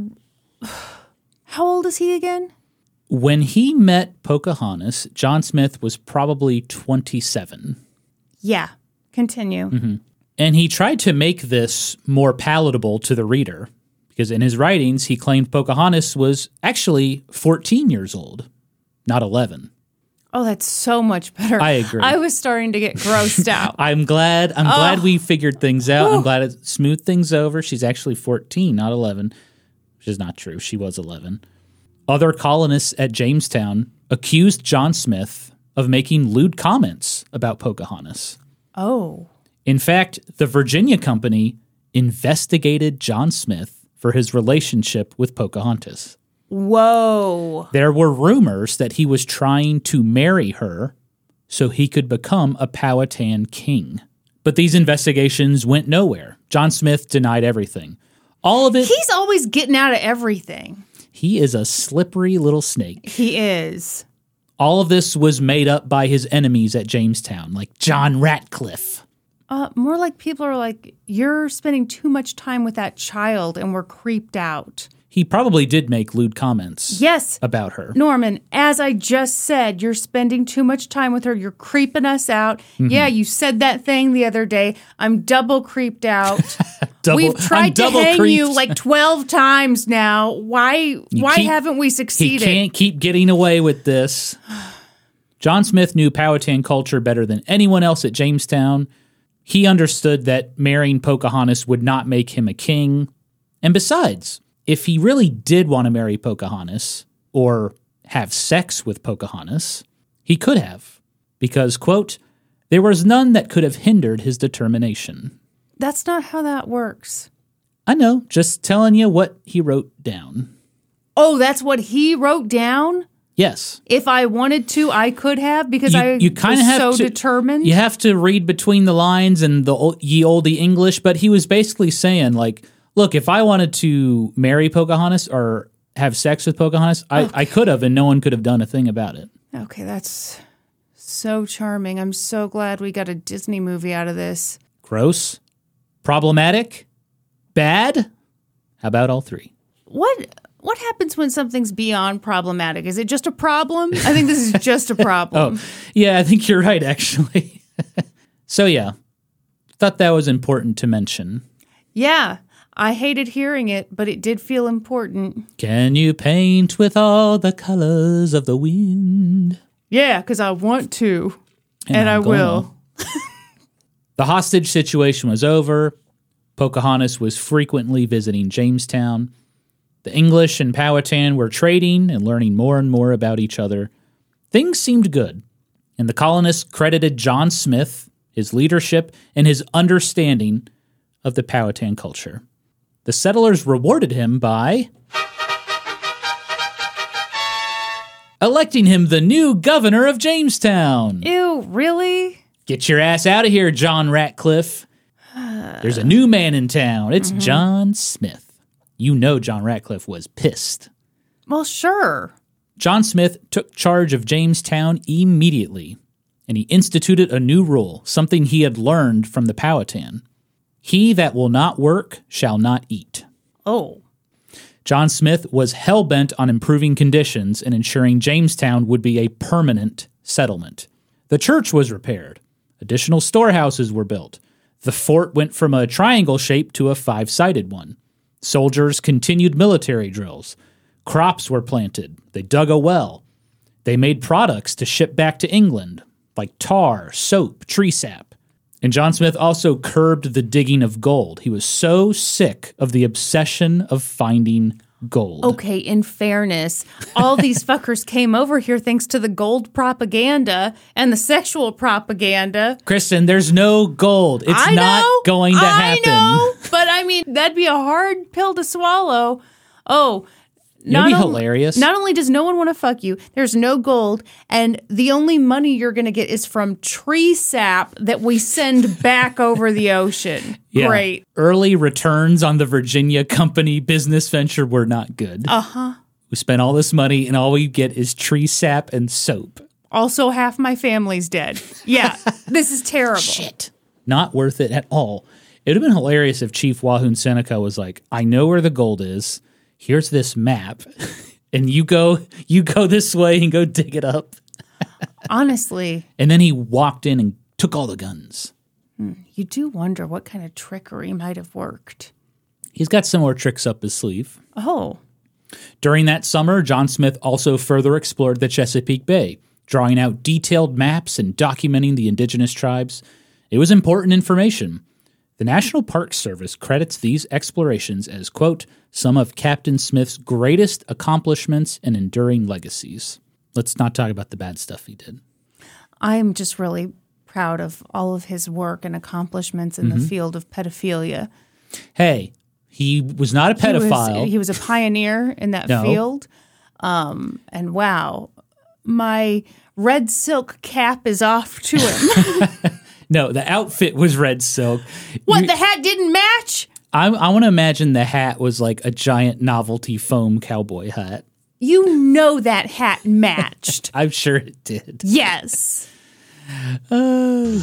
How old is he again? When he met Pocahontas, John Smith was probably 27. Yeah. Continue. And he tried to make this more palatable to the reader. Because in his writings, he claimed Pocahontas was actually 14 years old, not 11. Oh, that's so much better. I agree. I was starting to get grossed out. I'm glad we figured things out. I'm glad it smoothed things over. She's actually 14, not 11, which is not true. She was 11. Other colonists at Jamestown accused John Smith of making lewd comments about Pocahontas. Oh. In fact, the Virginia Company investigated John Smith for his relationship with Pocahontas. Whoa. There were rumors that he was trying to marry her so he could become a Powhatan king. But these investigations went nowhere. John Smith denied everything. All of it. He's always getting out of everything. He is a slippery little snake. He is. All of this was made up by his enemies at Jamestown, like John Ratcliffe. More like people are like, you're spending too much time with that child and we're creeped out. He probably did make lewd comments about her. Norman, as I just said, you're spending too much time with her. You're creeping us out. Mm-hmm. Yeah, you said that thing the other day. I'm double creeped out. We've tried to hang you like 12 times now. Why haven't we succeeded? He can't keep getting away with this. John Smith knew Powhatan culture better than anyone else at Jamestown. He understood that marrying Pocahontas would not make him a king. And besides, if he really did want to marry Pocahontas or have sex with Pocahontas, he could have. Because, quote, there was none that could have hindered his determination. That's not how that works. I know, just telling you what he wrote down. Oh, that's what he wrote down? Yes. If I wanted to, I could have, because I was so determined. You have to read between the lines and the ye olde English, but he was basically saying, like, look, if I wanted to marry Pocahontas or have sex with Pocahontas, I could have, and no one could have done a thing about it. Okay, that's so charming. I'm so glad we got a Disney movie out of this. Gross? Problematic? Bad? How about all three? What happens when something's beyond problematic? Is it just a problem? I think this is just a problem. Yeah, I think you're right, actually. So, yeah, thought that was important to mention. Yeah, I hated hearing it, but it did feel important. Can you paint with all the colors of the wind? Yeah, because I want to, and I will. The hostage situation was over. Pocahontas was frequently visiting Jamestown. The English and Powhatan were trading and learning more and more about each other. Things seemed good, and the colonists credited John Smith, his leadership, and his understanding of the Powhatan culture. The settlers rewarded him by electing him the new governor of Jamestown. Ew, really? Get your ass out of here, John Ratcliffe. There's a new man in town. It's John Smith. You know John Ratcliffe was pissed. Well, sure. John Smith took charge of Jamestown immediately, and he instituted a new rule, something he had learned from the Powhatan. He that will not work shall not eat. Oh. John Smith was hell-bent on improving conditions and ensuring Jamestown would be a permanent settlement. The church was repaired. Additional storehouses were built. The fort went from a triangle shape to a 5-sided one. Soldiers continued military drills. Crops were planted. They dug a well. They made products to ship back to England, like tar, soap, tree sap. And John Smith also curbed the digging of gold. He was so sick of the obsession of finding gold. Okay, in fairness, all these fuckers came over here thanks to the gold propaganda and the sexual propaganda. Kristen, there's no gold. It's not going to happen. I know, but I mean, that'd be a hard pill to swallow. Oh, It'd be hilarious. Not only does no one want to fuck you, there's no gold, and the only money you're going to get is from tree sap that we send back over the ocean. Yeah. Great. Early returns on the Virginia Company business venture were not good. Uh-huh. We spent all this money, and all we get is tree sap and soap. Also, half my family's dead. Yeah, this is terrible. Shit. Not worth it at all. It would have been hilarious if Chief Wahun Seneca was like, I know where the gold is. Here's this map, and you go this way and go dig it up. Honestly. And then he walked in and took all the guns. You do wonder what kind of trickery might have worked. He's got some more tricks up his sleeve. Oh. During that summer, John Smith also further explored the Chesapeake Bay, drawing out detailed maps and documenting the indigenous tribes. It was important information. The National Park Service credits these explorations as, quote, some of Captain Smith's greatest accomplishments and enduring legacies. Let's not talk about the bad stuff he did. I'm just really proud of all of his work and accomplishments in the field of pedophilia. Hey, he was not a pedophile. He was a pioneer in that field. And wow, my red silk cap is off to him. No, the outfit was red silk. What, the hat didn't match? I want to imagine the hat was like a giant novelty foam cowboy hat. You know that hat matched. I'm sure it did. Yes. I'm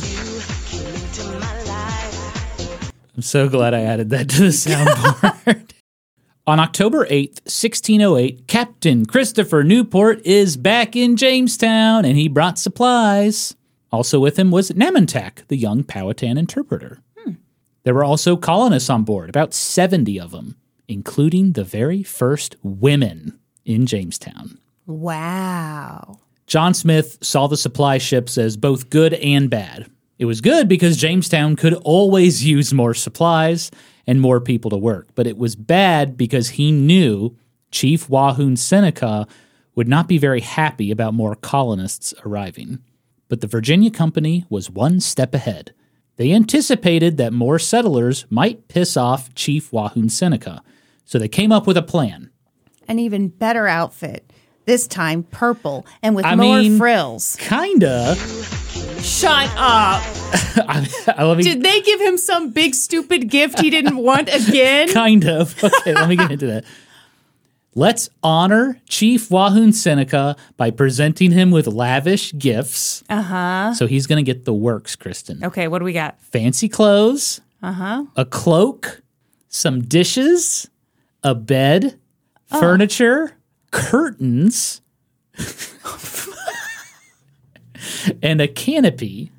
so glad I added that to the soundboard. On October 8th, 1608, Captain Christopher Newport is back in Jamestown, and he brought supplies. Also with him was Namontack, the young Powhatan interpreter. There were also colonists on board, about 70 of them, including the very first women in Jamestown. Wow. John Smith saw the supply ships as both good and bad. It was good because Jamestown could always use more supplies and more people to work, but it was bad because he knew Chief Wahoon Seneca would not be very happy about more colonists arriving. But the Virginia Company was one step ahead. They anticipated that more settlers might piss off Chief Wahoon Seneca, so they came up with a plan. An even better outfit. This time purple and with more frills. Kinda. Shut up. Did they give him some big stupid gift he didn't want again? Kind of. Okay, let me get into that. Let's honor Chief Wahoon Seneca by presenting him with lavish gifts. Uh-huh. So he's going to get the works, Kristen. Okay, what do we got? Fancy clothes. Uh-huh. A cloak. Some dishes. A bed. Furniture. Curtains. And a canopy.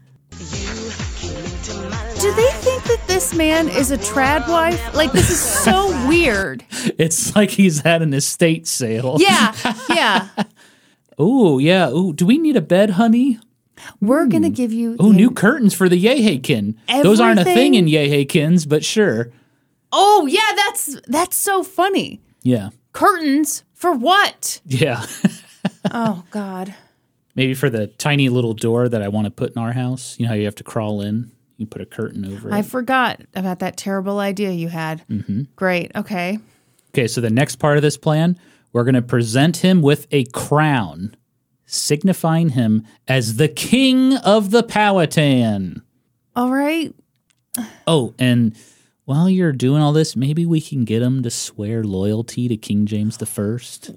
Do they think that this man is a trad wife? Like, this is so weird. It's like he's at an estate sale. Yeah. Ooh, yeah. Ooh, do we need a bed, honey? We're going to give you... Oh, new curtains for the Yehakin. Those aren't a thing in Yehakins, but sure. Oh, yeah, that's so funny. Yeah. Curtains for what? Yeah. Oh, God. Maybe for the tiny little door that I want to put in our house. You know how you have to crawl in? You put a curtain over it. I forgot about that terrible idea you had. Mm-hmm. Great. Okay. Okay, so the next part of this plan, we're going to present him with a crown, signifying him as the king of the Powhatan. All right. Oh, and while you're doing all this, maybe we can get him to swear loyalty to King James I.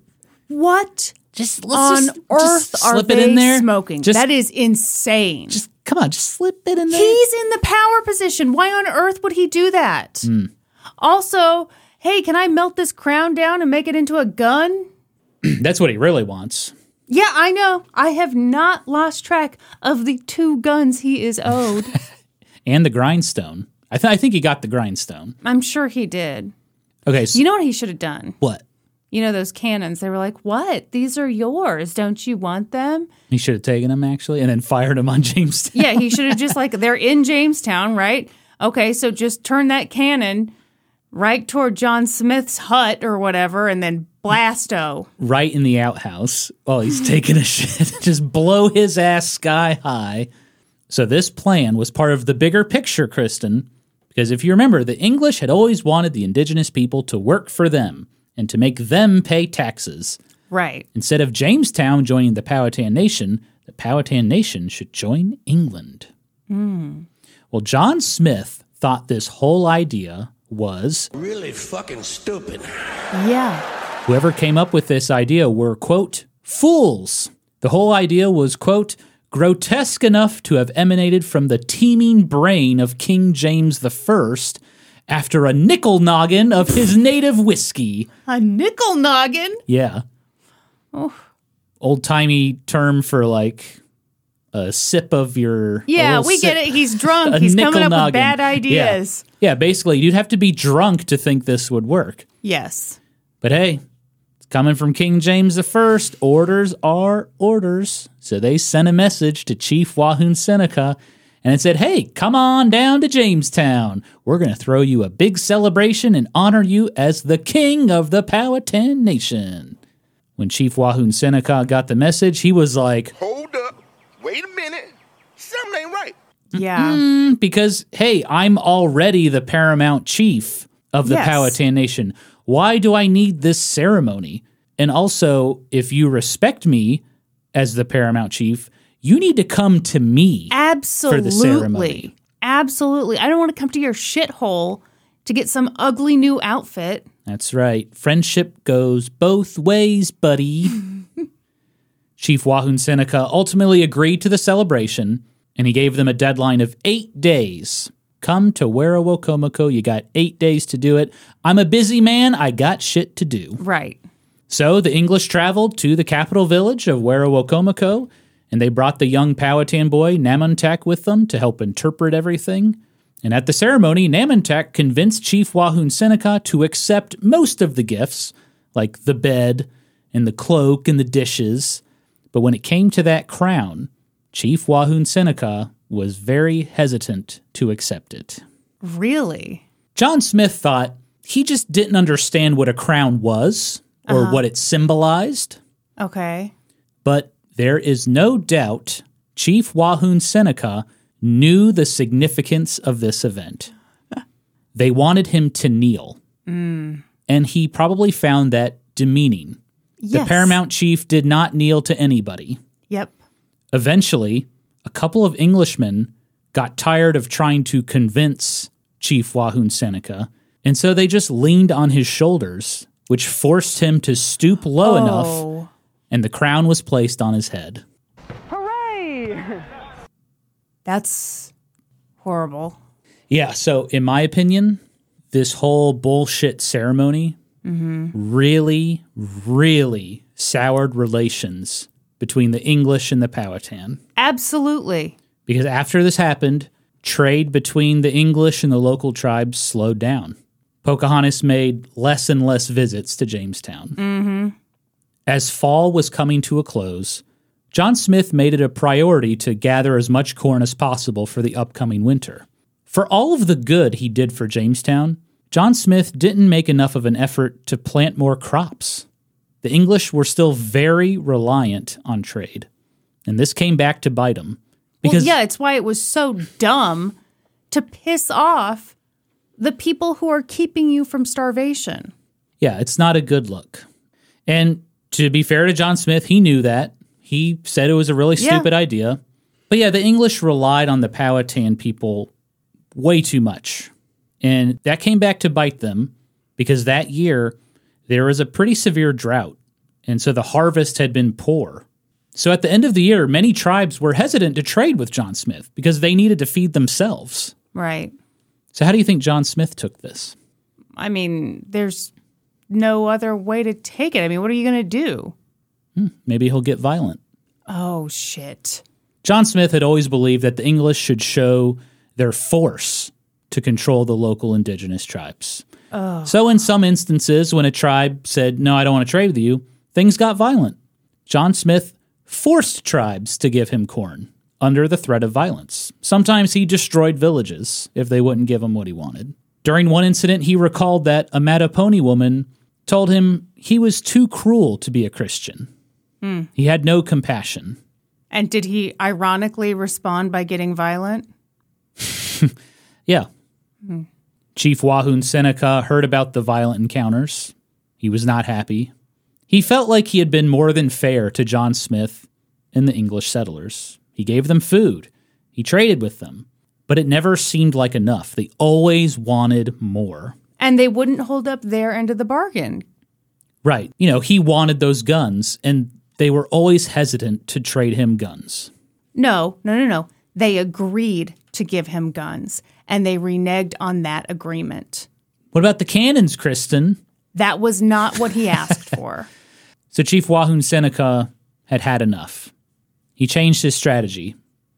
What Just on earth are slip it they in there. smoking? That is insane. Come on, just slip it in there. He's in the power position. Why on earth would he do that? Also, hey, can I melt this crown down and make it into a gun? That's what he really wants. Yeah, I know. I have not lost track of the 2 guns he is owed. And the grindstone. I think he got the grindstone. I'm sure he did. Okay, so You know what he should have done? what? You know those cannons? They were like, what? These are yours. Don't you want them? He should have taken them, actually, and then fired them on Jamestown. Yeah, he should have just they're in Jamestown, right? Okay, so just turn that cannon right toward John Smith's hut or whatever, and then blasto. Right in the outhouse while he's taking a shit. Just blow his ass sky high. So this plan was part of the bigger picture, Kristen, because if you remember, the English had always wanted the indigenous people to work for them and to make them pay taxes. Right. Instead of Jamestown joining the Powhatan Nation, the Powhatan Nation should join England. Well, John Smith thought this whole idea was... Really fucking stupid. Yeah. Whoever came up with this idea were, quote, fools. The whole idea was, quote, grotesque enough to have emanated from the teeming brain of King James I after a nickel noggin of his native whiskey. A nickel noggin? Yeah. Oh. Old-timey term for, like, a sip of your... Yeah, we get it. He's drunk. He's coming up with bad ideas. Yeah, basically, you'd have to be drunk to think this would work. Yes. But hey, it's coming from King James I. Orders are orders. So they sent a message to Chief Wahun Seneca, and it said, hey, come on down to Jamestown. We're going to throw you a big celebration and honor you as the king of the Powhatan Nation. When Chief Wahun Seneca got the message, he was like, Hold up. Wait a minute. Something ain't right. Yeah. Because, hey, I'm already the paramount chief of the Powhatan Nation. Why do I need this ceremony? And also, if you respect me as the paramount chief, you need to come to me Absolutely. for the ceremony. Absolutely. I don't want to come to your shithole to get some ugly new outfit. That's right. Friendship goes both ways, buddy. Chief Wahun Seneca ultimately agreed to the celebration, and he gave them a deadline of 8 days. Come to Werowocomoco. You got 8 days to do it. I'm a busy man. I got shit to do. Right. So the English traveled to the capital village of Werowocomoco, and they brought the young Powhatan boy Namontack with them to help interpret everything. And at the ceremony, Namontack convinced Chief Wahun Seneca to accept most of the gifts, like the bed and the cloak and the dishes. But when it came to that crown, Chief Wahun Seneca was very hesitant to accept it. Really? John Smith thought he just didn't understand what a crown was or what it symbolized. Okay. But there is no doubt Chief Wahun Seneca knew the significance of this event. They wanted him to kneel. And he probably found that demeaning. Yes. The paramount chief did not kneel to anybody. Yep. Eventually, a couple of Englishmen got tired of trying to convince Chief Wahun Seneca, and so they just leaned on his shoulders, which forced him to stoop low enough, and the crown was placed on his head. Hooray! That's horrible. Yeah, so in my opinion, this whole bullshit ceremony really, really soured relations between the English and the Powhatan. Absolutely. Because after this happened, trade between the English and the local tribes slowed down. Pocahontas made less and less visits to Jamestown. As fall was coming to a close, John Smith made it a priority to gather as much corn as possible for the upcoming winter. For all of the good he did for Jamestown, John Smith didn't make enough of an effort to plant more crops. The English were still very reliant on trade, and this came back to bite them. Because, well, yeah, it's why it was so dumb to piss off the people who are keeping you from starvation. Yeah, it's not a good look. And to be fair to John Smith, he knew that. He said it was a really stupid idea. But yeah, the English relied on the Powhatan people way too much. And that came back to bite them because that year there was a pretty severe drought. And so the harvest had been poor. So at the end of the year, many tribes were hesitant to trade with John Smith because they needed to feed themselves. Right. So how do you think John Smith took this? I mean, there's no other way to take it. I mean, what are you going to do? Maybe he'll get violent. Oh, shit. John Smith had always believed that the English should show their force to control the local indigenous tribes. So in some instances, when a tribe said, no, I don't want to trade with you, things got violent. John Smith forced tribes to give him corn under the threat of violence. Sometimes he destroyed villages if they wouldn't give him what he wanted. During one incident, he recalled that a Mattaponi woman told him he was too cruel to be a Christian. He had no compassion. And did he ironically respond by getting violent? Yeah. Chief Wahun Seneca heard about the violent encounters. He was not happy. He felt like he had been more than fair to John Smith and the English settlers. He gave them food. He traded with them. But it never seemed like enough. They always wanted more. And they wouldn't hold up their end of the bargain. Right. You know, he wanted those guns, and they were always hesitant to trade him guns. No. They agreed to give him guns, and they reneged on that agreement. What about the cannons, Kristen? That was not what he asked for. So Chief Wahun Seneca had had enough. He changed his strategy.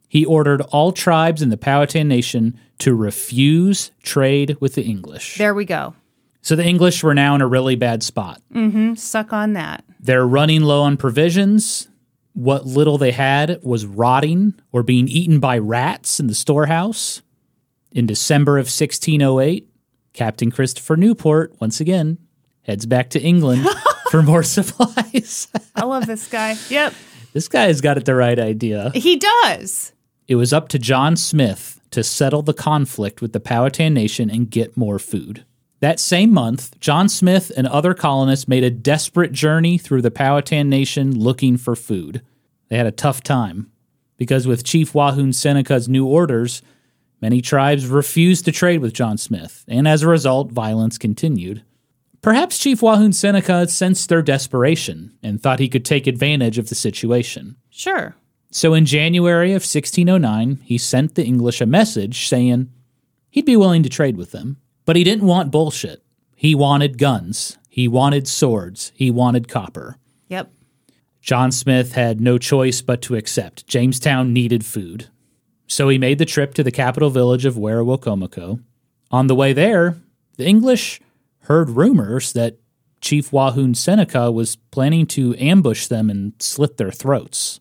He ordered all tribes in the Powhatan Nation to refuse trade with the English. There we go. So the English were now in a really bad spot. Suck on that. They're running low on provisions. What little they had was rotting or being eaten by rats in the storehouse. In December of 1608, Captain Christopher Newport, once again, heads back to England for more supplies. I love this guy. Yep. This guy has got it the right idea. He does. It was up to John Smith to settle the conflict with the Powhatan Nation and get more food. That same month, John Smith and other colonists made a desperate journey through the Powhatan Nation looking for food. They had a tough time, because with Chief Wahun Seneca's new orders, many tribes refused to trade with John Smith, and as a result, violence continued. Perhaps Chief Wahun Seneca sensed their desperation and thought he could take advantage of the situation. Sure. So in January of 1609, he sent the English a message saying he'd be willing to trade with them. But he didn't want bullshit. He wanted guns. He wanted swords. He wanted copper. Yep. John Smith had no choice but to accept. Jamestown needed food. So he made the trip to the capital village of Werowocomoco. On the way there, the English heard rumors that Chief Wahun Seneca was planning to ambush them and slit their throats.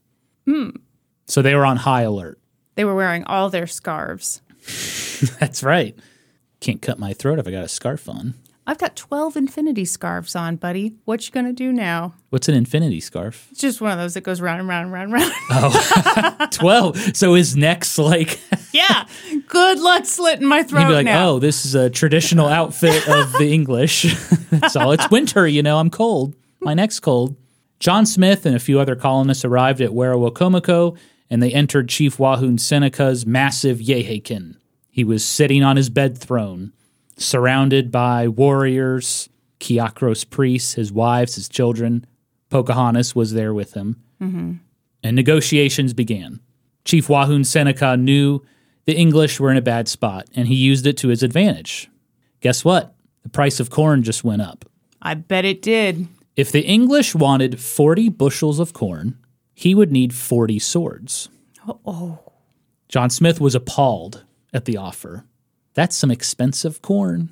So they were on high alert. They were wearing all their scarves. That's right. Can't cut my throat if I got a scarf on. I've got 12 infinity scarves on, buddy. What you gonna do now? What's an infinity scarf? It's just one of those that goes round and round and round and round. 12. So his neck's like... Yeah. Good luck slitting my throat He'd be like, now. oh, this is a traditional outfit of the English. That's all. It's winter, I'm cold. My neck's cold. John Smith and a few other colonists arrived at Werowocomoco, and they entered Chief Wahun Seneca's massive Yehakin. He was sitting on his bed throne, surrounded by warriors, Kiakros priests, his wives, his children. Pocahontas was there with him. And negotiations began. Chief Wahun Seneca knew the English were in a bad spot, and he used it to his advantage. Guess what? The price of corn just went up. I bet it did. If the English wanted 40 bushels of corn, he would need 40 swords. Oh. John Smith was appalled at the offer. That's some expensive corn.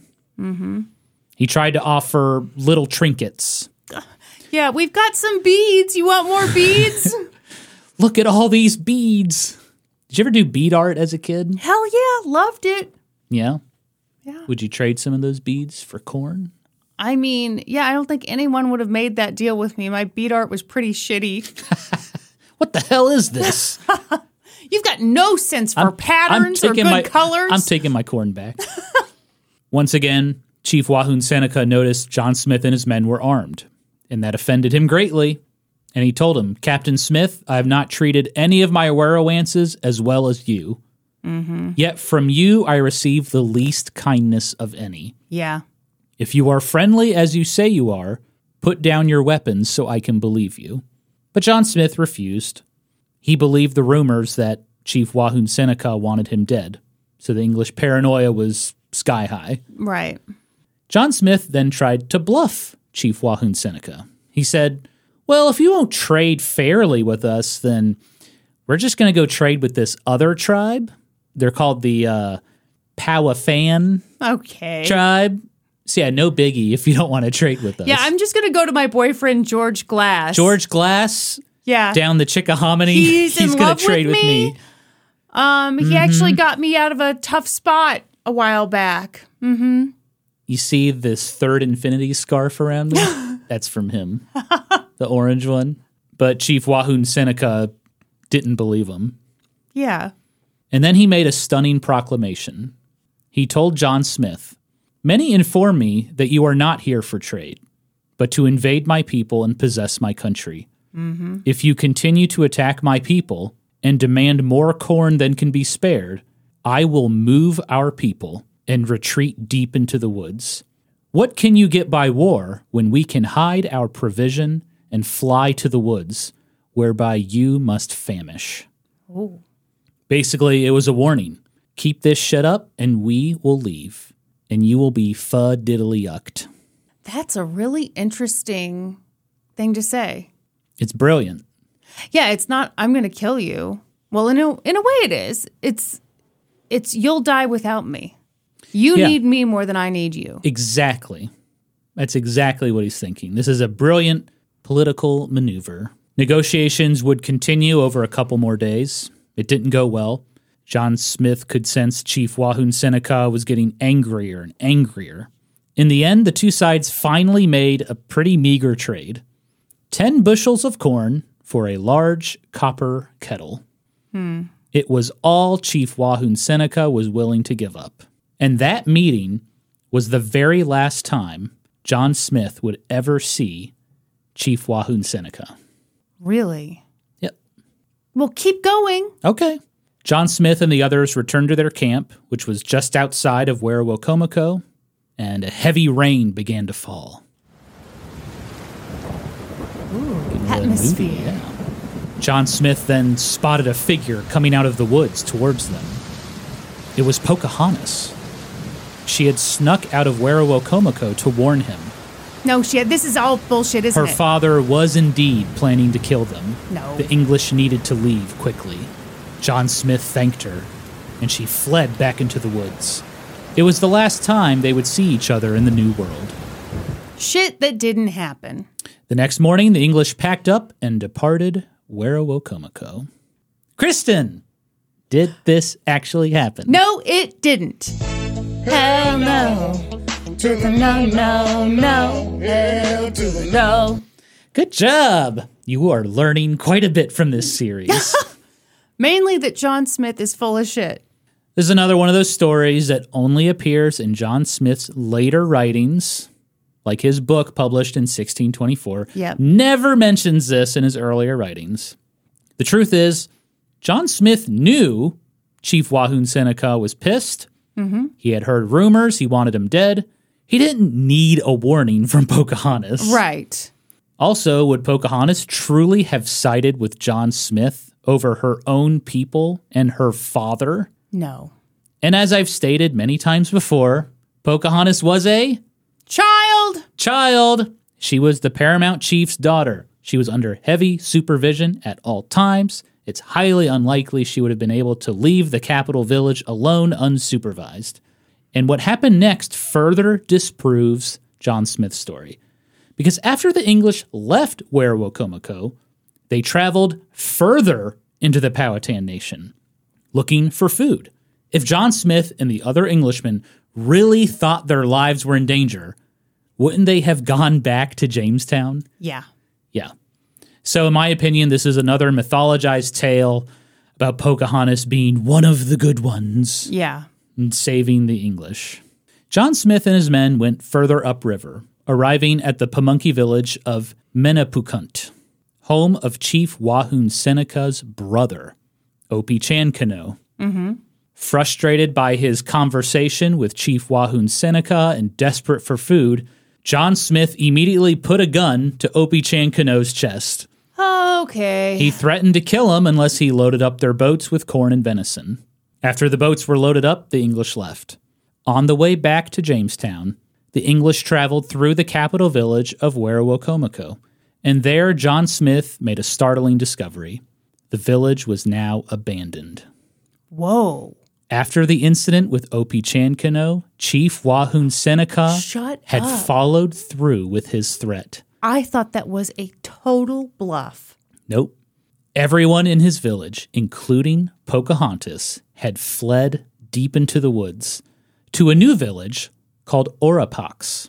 He tried to offer little trinkets. Yeah, we've got some beads. You want more beads? Look at all these beads. Did you ever do bead art as a kid? Hell yeah, loved it. Yeah? Yeah. Would you trade some of those beads for corn? I mean, yeah, I don't think anyone would have made that deal with me. My bead art was pretty shitty. What the hell is this? You've got no sense for patterns or good colors. I'm taking my corn back. Once again, Chief Wahun Seneca noticed John Smith and his men were armed, and that offended him greatly. And he told him, Captain Smith, I have not treated any of my Werowances as well as you. Yet from you I receive the least kindness of any. Yeah. If you are friendly as you say you are, put down your weapons so I can believe you. But John Smith refused. He believed the rumors that Chief Wahun Seneca wanted him dead, so the English paranoia was sky high. Right. John Smith then tried to bluff Chief Wahun Seneca. He said, well, if you won't trade fairly with us, then we're just going to go trade with this other tribe. They're called the Powhatan tribe. So yeah, no biggie if you don't want to trade with us. Yeah, I'm just going to go to my boyfriend, George Glass. George Glass? Yeah. Down the Chickahominy. He's going to trade with me. He actually got me out of a tough spot a while back. You see this third infinity scarf around me? That's from him. The orange one. But Chief Wahun Seneca didn't believe him. Yeah. And then he made a stunning proclamation. He told John Smith, many inform me that you are not here for trade, but to invade my people and possess my country. If you continue to attack my people and demand more corn than can be spared, I will move our people and retreat deep into the woods. What can you get by war when we can hide our provision and fly to the woods, whereby you must famish? Oh. Basically, it was a warning. Keep this shit up and we will leave, and you will be diddly-yucked. That's a really interesting thing to say. It's brilliant. Yeah, it's not, I'm going to kill you. Well, in a way it is. It's you'll die without me. You need me more than I need you. Exactly. That's exactly what he's thinking. This is a brilliant political maneuver. Negotiations would continue over a couple more days. It didn't go well. John Smith could sense Chief Wahun Seneca was getting angrier and angrier. In the end, the two sides finally made a pretty meager trade. 10 bushels of corn for a large copper kettle. It was all Chief Wahun Seneca was willing to give up. And that meeting was the very last time John Smith would ever see Chief Wahun Seneca. Really? Yep. Well, keep going. Okay. John Smith and the others returned to their camp, which was just outside of Werowocomoco, and a heavy rain began to fall. Ooh, atmosphere. Movie, yeah. John Smith then spotted a figure coming out of the woods towards them. It was Pocahontas. She had snuck out of Werowocomoco to warn him. No shit. This is all bullshit, isn't it? Her father was indeed planning to kill them. No. The English needed to leave quickly. John Smith thanked her, and she fled back into the woods. It was the last time they would see each other in the New World. Shit that didn't happen. The next morning, the English packed up and departed Werowocomoco. Kristen, did this actually happen? No, it didn't. Hell no. To the no, no, no. Hell to the no. Good job. You are learning quite a bit from this series. Mainly that John Smith is full of shit. This is another one of those stories that only appears in John Smith's later writings, like his book published in 1624. Yep. Never mentions this in his earlier writings. The truth is, John Smith knew Chief Wahun Seneca was pissed. Mm-hmm. He had heard rumors. He wanted him dead. He didn't need a warning from Pocahontas. Right. Also, would Pocahontas truly have sided with John Smith over her own people and her father? No. And as I've stated many times before, Pocahontas was a child. She was the paramount chief's daughter. She was under heavy supervision at all times. It's highly unlikely she would have been able to leave the capital village alone unsupervised. And what happened next further disproves John Smith's story. Because after the English left Werowocomoco, they traveled further into the Powhatan Nation, looking for food. If John Smith and the other Englishmen really thought their lives were in danger, wouldn't they have gone back to Jamestown? Yeah. Yeah. So in my opinion, this is another mythologized tale about Pocahontas being one of the good ones. Yeah. And saving the English. John Smith and his men went further upriver, arriving at the Pamunkey village of Menapukunt, home of Chief Wahun Seneca's brother, Opechancanough. Mm-hmm. Frustrated by his conversation with Chief Wahun Seneca and desperate for food, John Smith immediately put a gun to Opechancanoug's chest. Okay. He threatened to kill him unless he loaded up their boats with corn and venison. After the boats were loaded up, the English left. On the way back to Jamestown, the English traveled through the capital village of Werowocomoco, and there John Smith made a startling discovery. The village was now abandoned. Whoa. After the incident with Opechancanough, Chief Wahun Seneca had followed through with his threat. I thought that was a total bluff. Nope. Everyone in his village, including Pocahontas, had fled deep into the woods to a new village called Orapax.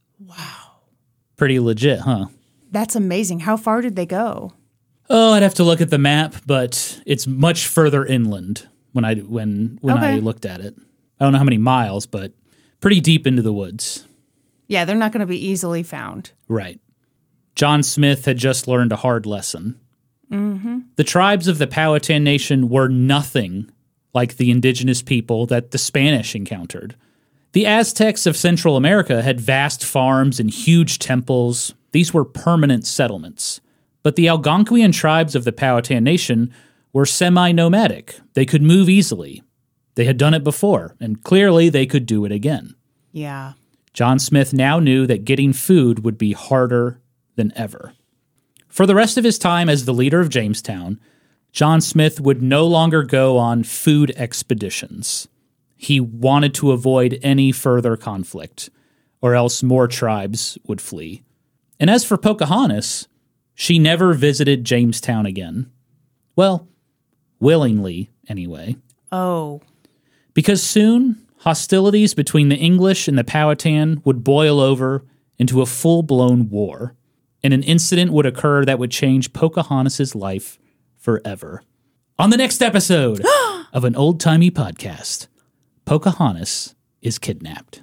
Wow. Pretty legit, huh? That's amazing. How far did they go? Oh, I'd have to look at the map, but it's much further inland when I looked at it. I don't know how many miles, but pretty deep into the woods. Yeah, they're not going to be easily found. Right. John Smith had just learned a hard lesson. Mm-hmm. The tribes of the Powhatan Nation were nothing like the indigenous people that the Spanish encountered. The Aztecs of Central America had vast farms and huge temples. These were permanent settlements. But the Algonquian tribes of the Powhatan Nation were semi-nomadic. They could move easily. They had done it before, and clearly they could do it again. Yeah. John Smith now knew that getting food would be harder than ever. For the rest of his time as the leader of Jamestown, John Smith would no longer go on food expeditions. He wanted to avoid any further conflict, or else more tribes would flee. And as for Pocahontas, she never visited Jamestown again. Well, willingly, anyway. Oh. Because soon, hostilities between the English and the Powhatan would boil over into a full-blown war, and an incident would occur that would change Pocahontas' life forever. On the next episode of an old-timey podcast, Pocahontas is kidnapped.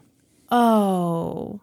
Oh.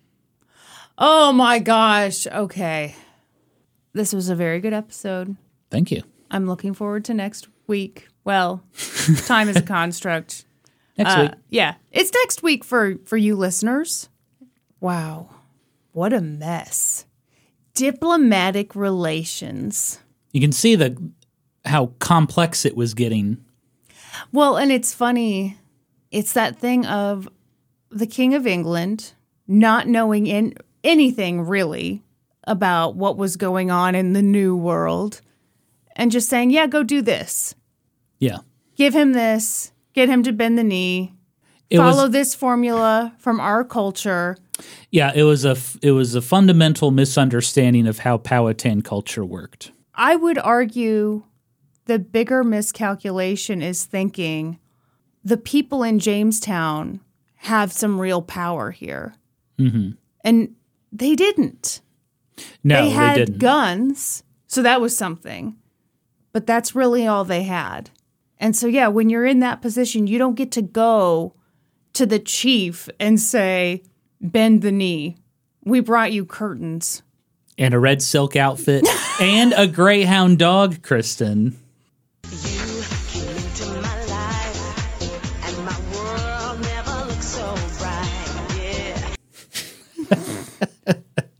Oh my gosh. Okay. This was a very good episode. Thank you. I'm looking forward to next week. Well, time is a construct. Next week. Yeah. It's next week for you listeners. Wow. What a mess. Diplomatic relations. You can see how complex it was getting. Well, and it's funny. It's that thing of the King of England not knowing anything really about what was going on in the New World and just saying, yeah, go do this. Yeah. Give him this. Get him to bend the knee. Follow this formula from our culture. Yeah, it was a fundamental misunderstanding of how Powhatan culture worked. I would argue the bigger miscalculation is thinking the people in Jamestown have some real power here. Mm-hmm. And they didn't. No, they had didn't. Guns, so that was something. But that's really all they had. And so, yeah, when you're in that position, you don't get to go to the chief and say, bend the knee. We brought you curtains. And a red silk outfit. And a greyhound dog, Kristen. You came into my life, and my world never looked so bright, yeah.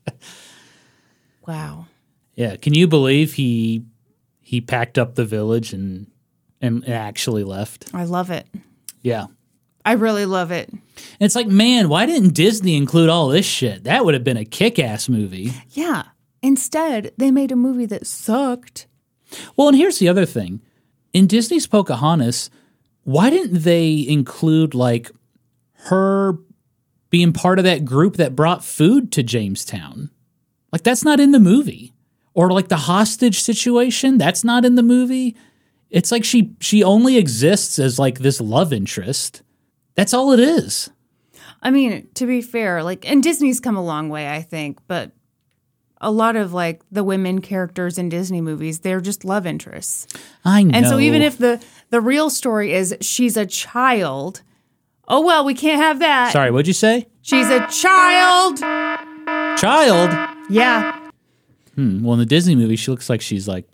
Wow. Yeah, can you believe he packed up the village and actually left? I love it. Yeah. I really love it. And it's like, man, why didn't Disney include all this shit? That would have been a kick-ass movie. Yeah. Instead, they made a movie that sucked. Well, and here's the other thing. In Disney's Pocahontas, why didn't they include, like, her being part of that group that brought food to Jamestown? Like, that's not in the movie. Or, like, the hostage situation, that's not in the movie. It's like she only exists as, like, this love interest. That's all it is. I mean, to be fair, like, and Disney's come a long way, I think, but a lot of, like, the women characters in Disney movies, they're just love interests. I know. And so even if the real story is she's a child, oh, well, we can't have that. Sorry, what'd you say? She's a child. Child? Yeah. Well, in the Disney movie, she looks like she's, like,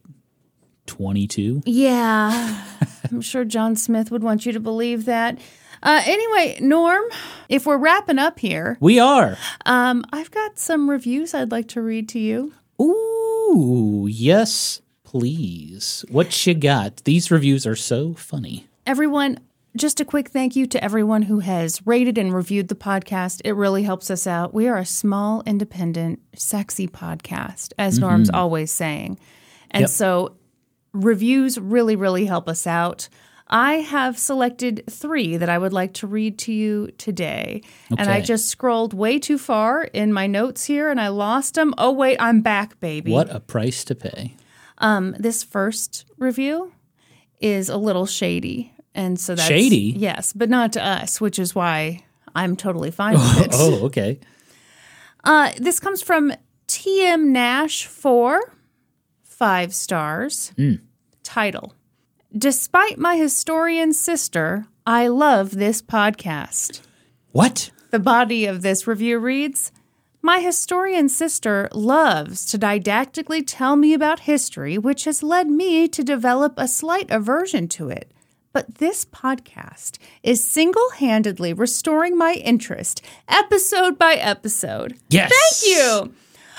22. Yeah. I'm sure John Smith would want you to believe that. Anyway, Norm, if we're wrapping up here. We are. I've got some reviews I'd like to read to you. Ooh, yes, please. What you got? These reviews are so funny. Everyone, just a quick thank you to everyone who has rated and reviewed the podcast. It really helps us out. We are a small, independent, sexy podcast, as Norm's always saying. And so reviews really, really help us out. I have selected 3 that I would like to read to you today. Okay. And I just scrolled way too far in my notes here and I lost them. Oh, wait, I'm back, baby. What a price to pay. This first review is a little shady. And so that's shady? Yes, but not to us, which is why I'm totally fine with it. Oh, okay. This comes from TM Nash 4, 5 stars. Title: Despite my historian sister, I love this podcast. What? The body of this review reads, my historian sister loves to didactically tell me about history, which has led me to develop a slight aversion to it. But this podcast is single-handedly restoring my interest, episode by episode. Yes. Thank you.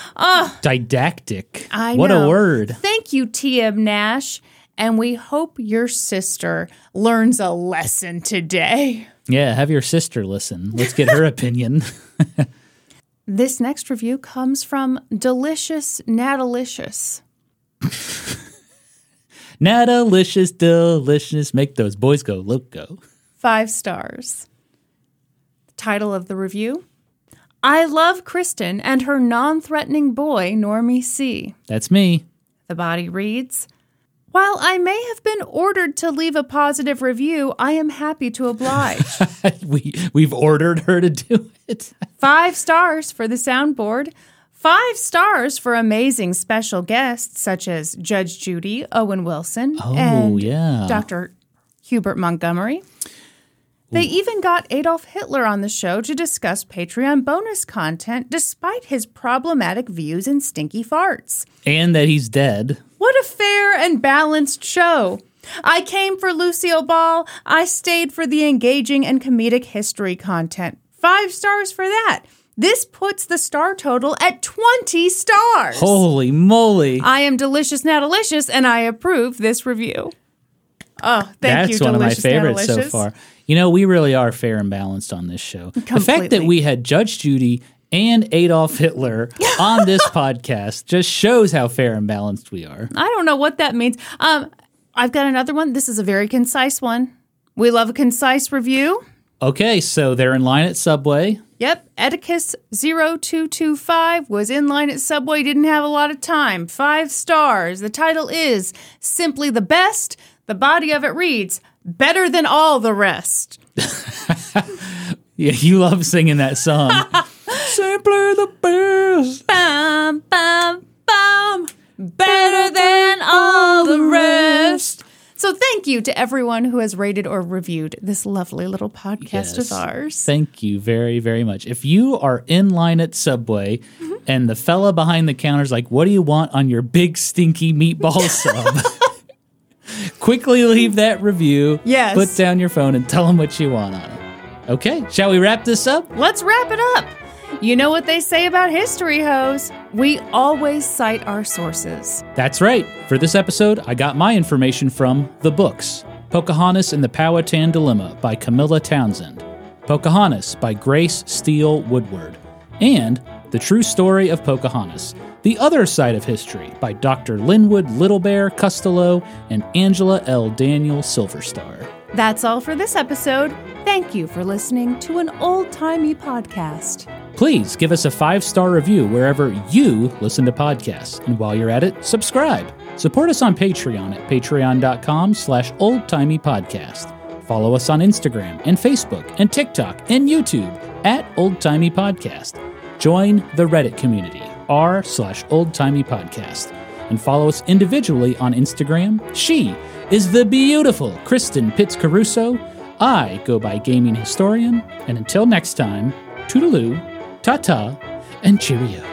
Didactic. I what know. A word. Thank you, TM Nash. And we hope your sister learns a lesson today. Yeah, have your sister listen. Let's get her opinion. This next review comes from Delicious Natalicious. Natalicious, delicious, make those boys go loco. 5 stars. The title of the review: I love Kristen and her non-threatening boy, Normie C. That's me. The body reads, while I may have been ordered to leave a positive review, I am happy to oblige. We've ordered her to do it. 5 stars for the soundboard. 5 stars for amazing special guests such as Judge Judy, Owen Wilson, and Dr. Hubert Montgomery. They even got Adolf Hitler on the show to discuss Patreon bonus content despite his problematic views and stinky farts. And that he's dead. What a fair and balanced show. I came for Lucille Ball. I stayed for the engaging and comedic history content. 5 stars for that. This puts the star total at 20 stars. Holy moly. I am Delicious Natalicious, and I approve this review. Oh, thank you, That's one of my Delicious favorites so Natalicious. far. You know, we really are fair and balanced on this show. Completely. The fact that we had Judge Judy and Adolf Hitler on this podcast just shows how fair and balanced we are. I don't know what that means. I've got another one. This is a very concise one. We love a concise review. Okay, so they're in line at Subway. Yep, Edicus 0225 was in line at Subway, didn't have a lot of time. 5 stars. The title is Simply the Best. The body of it reads, better than all the rest. Yeah, you love singing that song. Simply the best. Bum, bum, bum. Better than all the rest. So thank you to everyone who has rated or reviewed this lovely little podcast of ours. Thank you very, very much. If you are in line at Subway and the fella behind the counter is like, what do you want on your big stinky meatball sub? Quickly leave that review. Yes. Put down your phone and tell them what you want on it. Okay, shall we wrap this up? Let's wrap it up. You know what they say about history, hoes. We always cite our sources. That's right. For this episode, I got my information from the books. Pocahontas and the Powhatan Dilemma by Camilla Townsend. Pocahontas by Grace Steele Woodward. And The True Story of Pocahontas, The Other Side of History by Dr. Linwood Littlebear Costello and Angela L. Daniel Silverstar. That's all for this episode. Thank you for listening to an old-timey podcast. Please give us a 5-star review wherever you listen to podcasts. And while you're at it, subscribe. Support us on Patreon at patreon.com/oldtimeypodcast. Follow us on Instagram and Facebook and TikTok and YouTube at Old Timey Podcast. Join the Reddit community, r/oldtimeypodcast. And follow us individually on Instagram. She is the beautiful Kristen Pitts Caruso. I go by Gaming Historian. And until next time, toodaloo, ta-ta, and cheerio.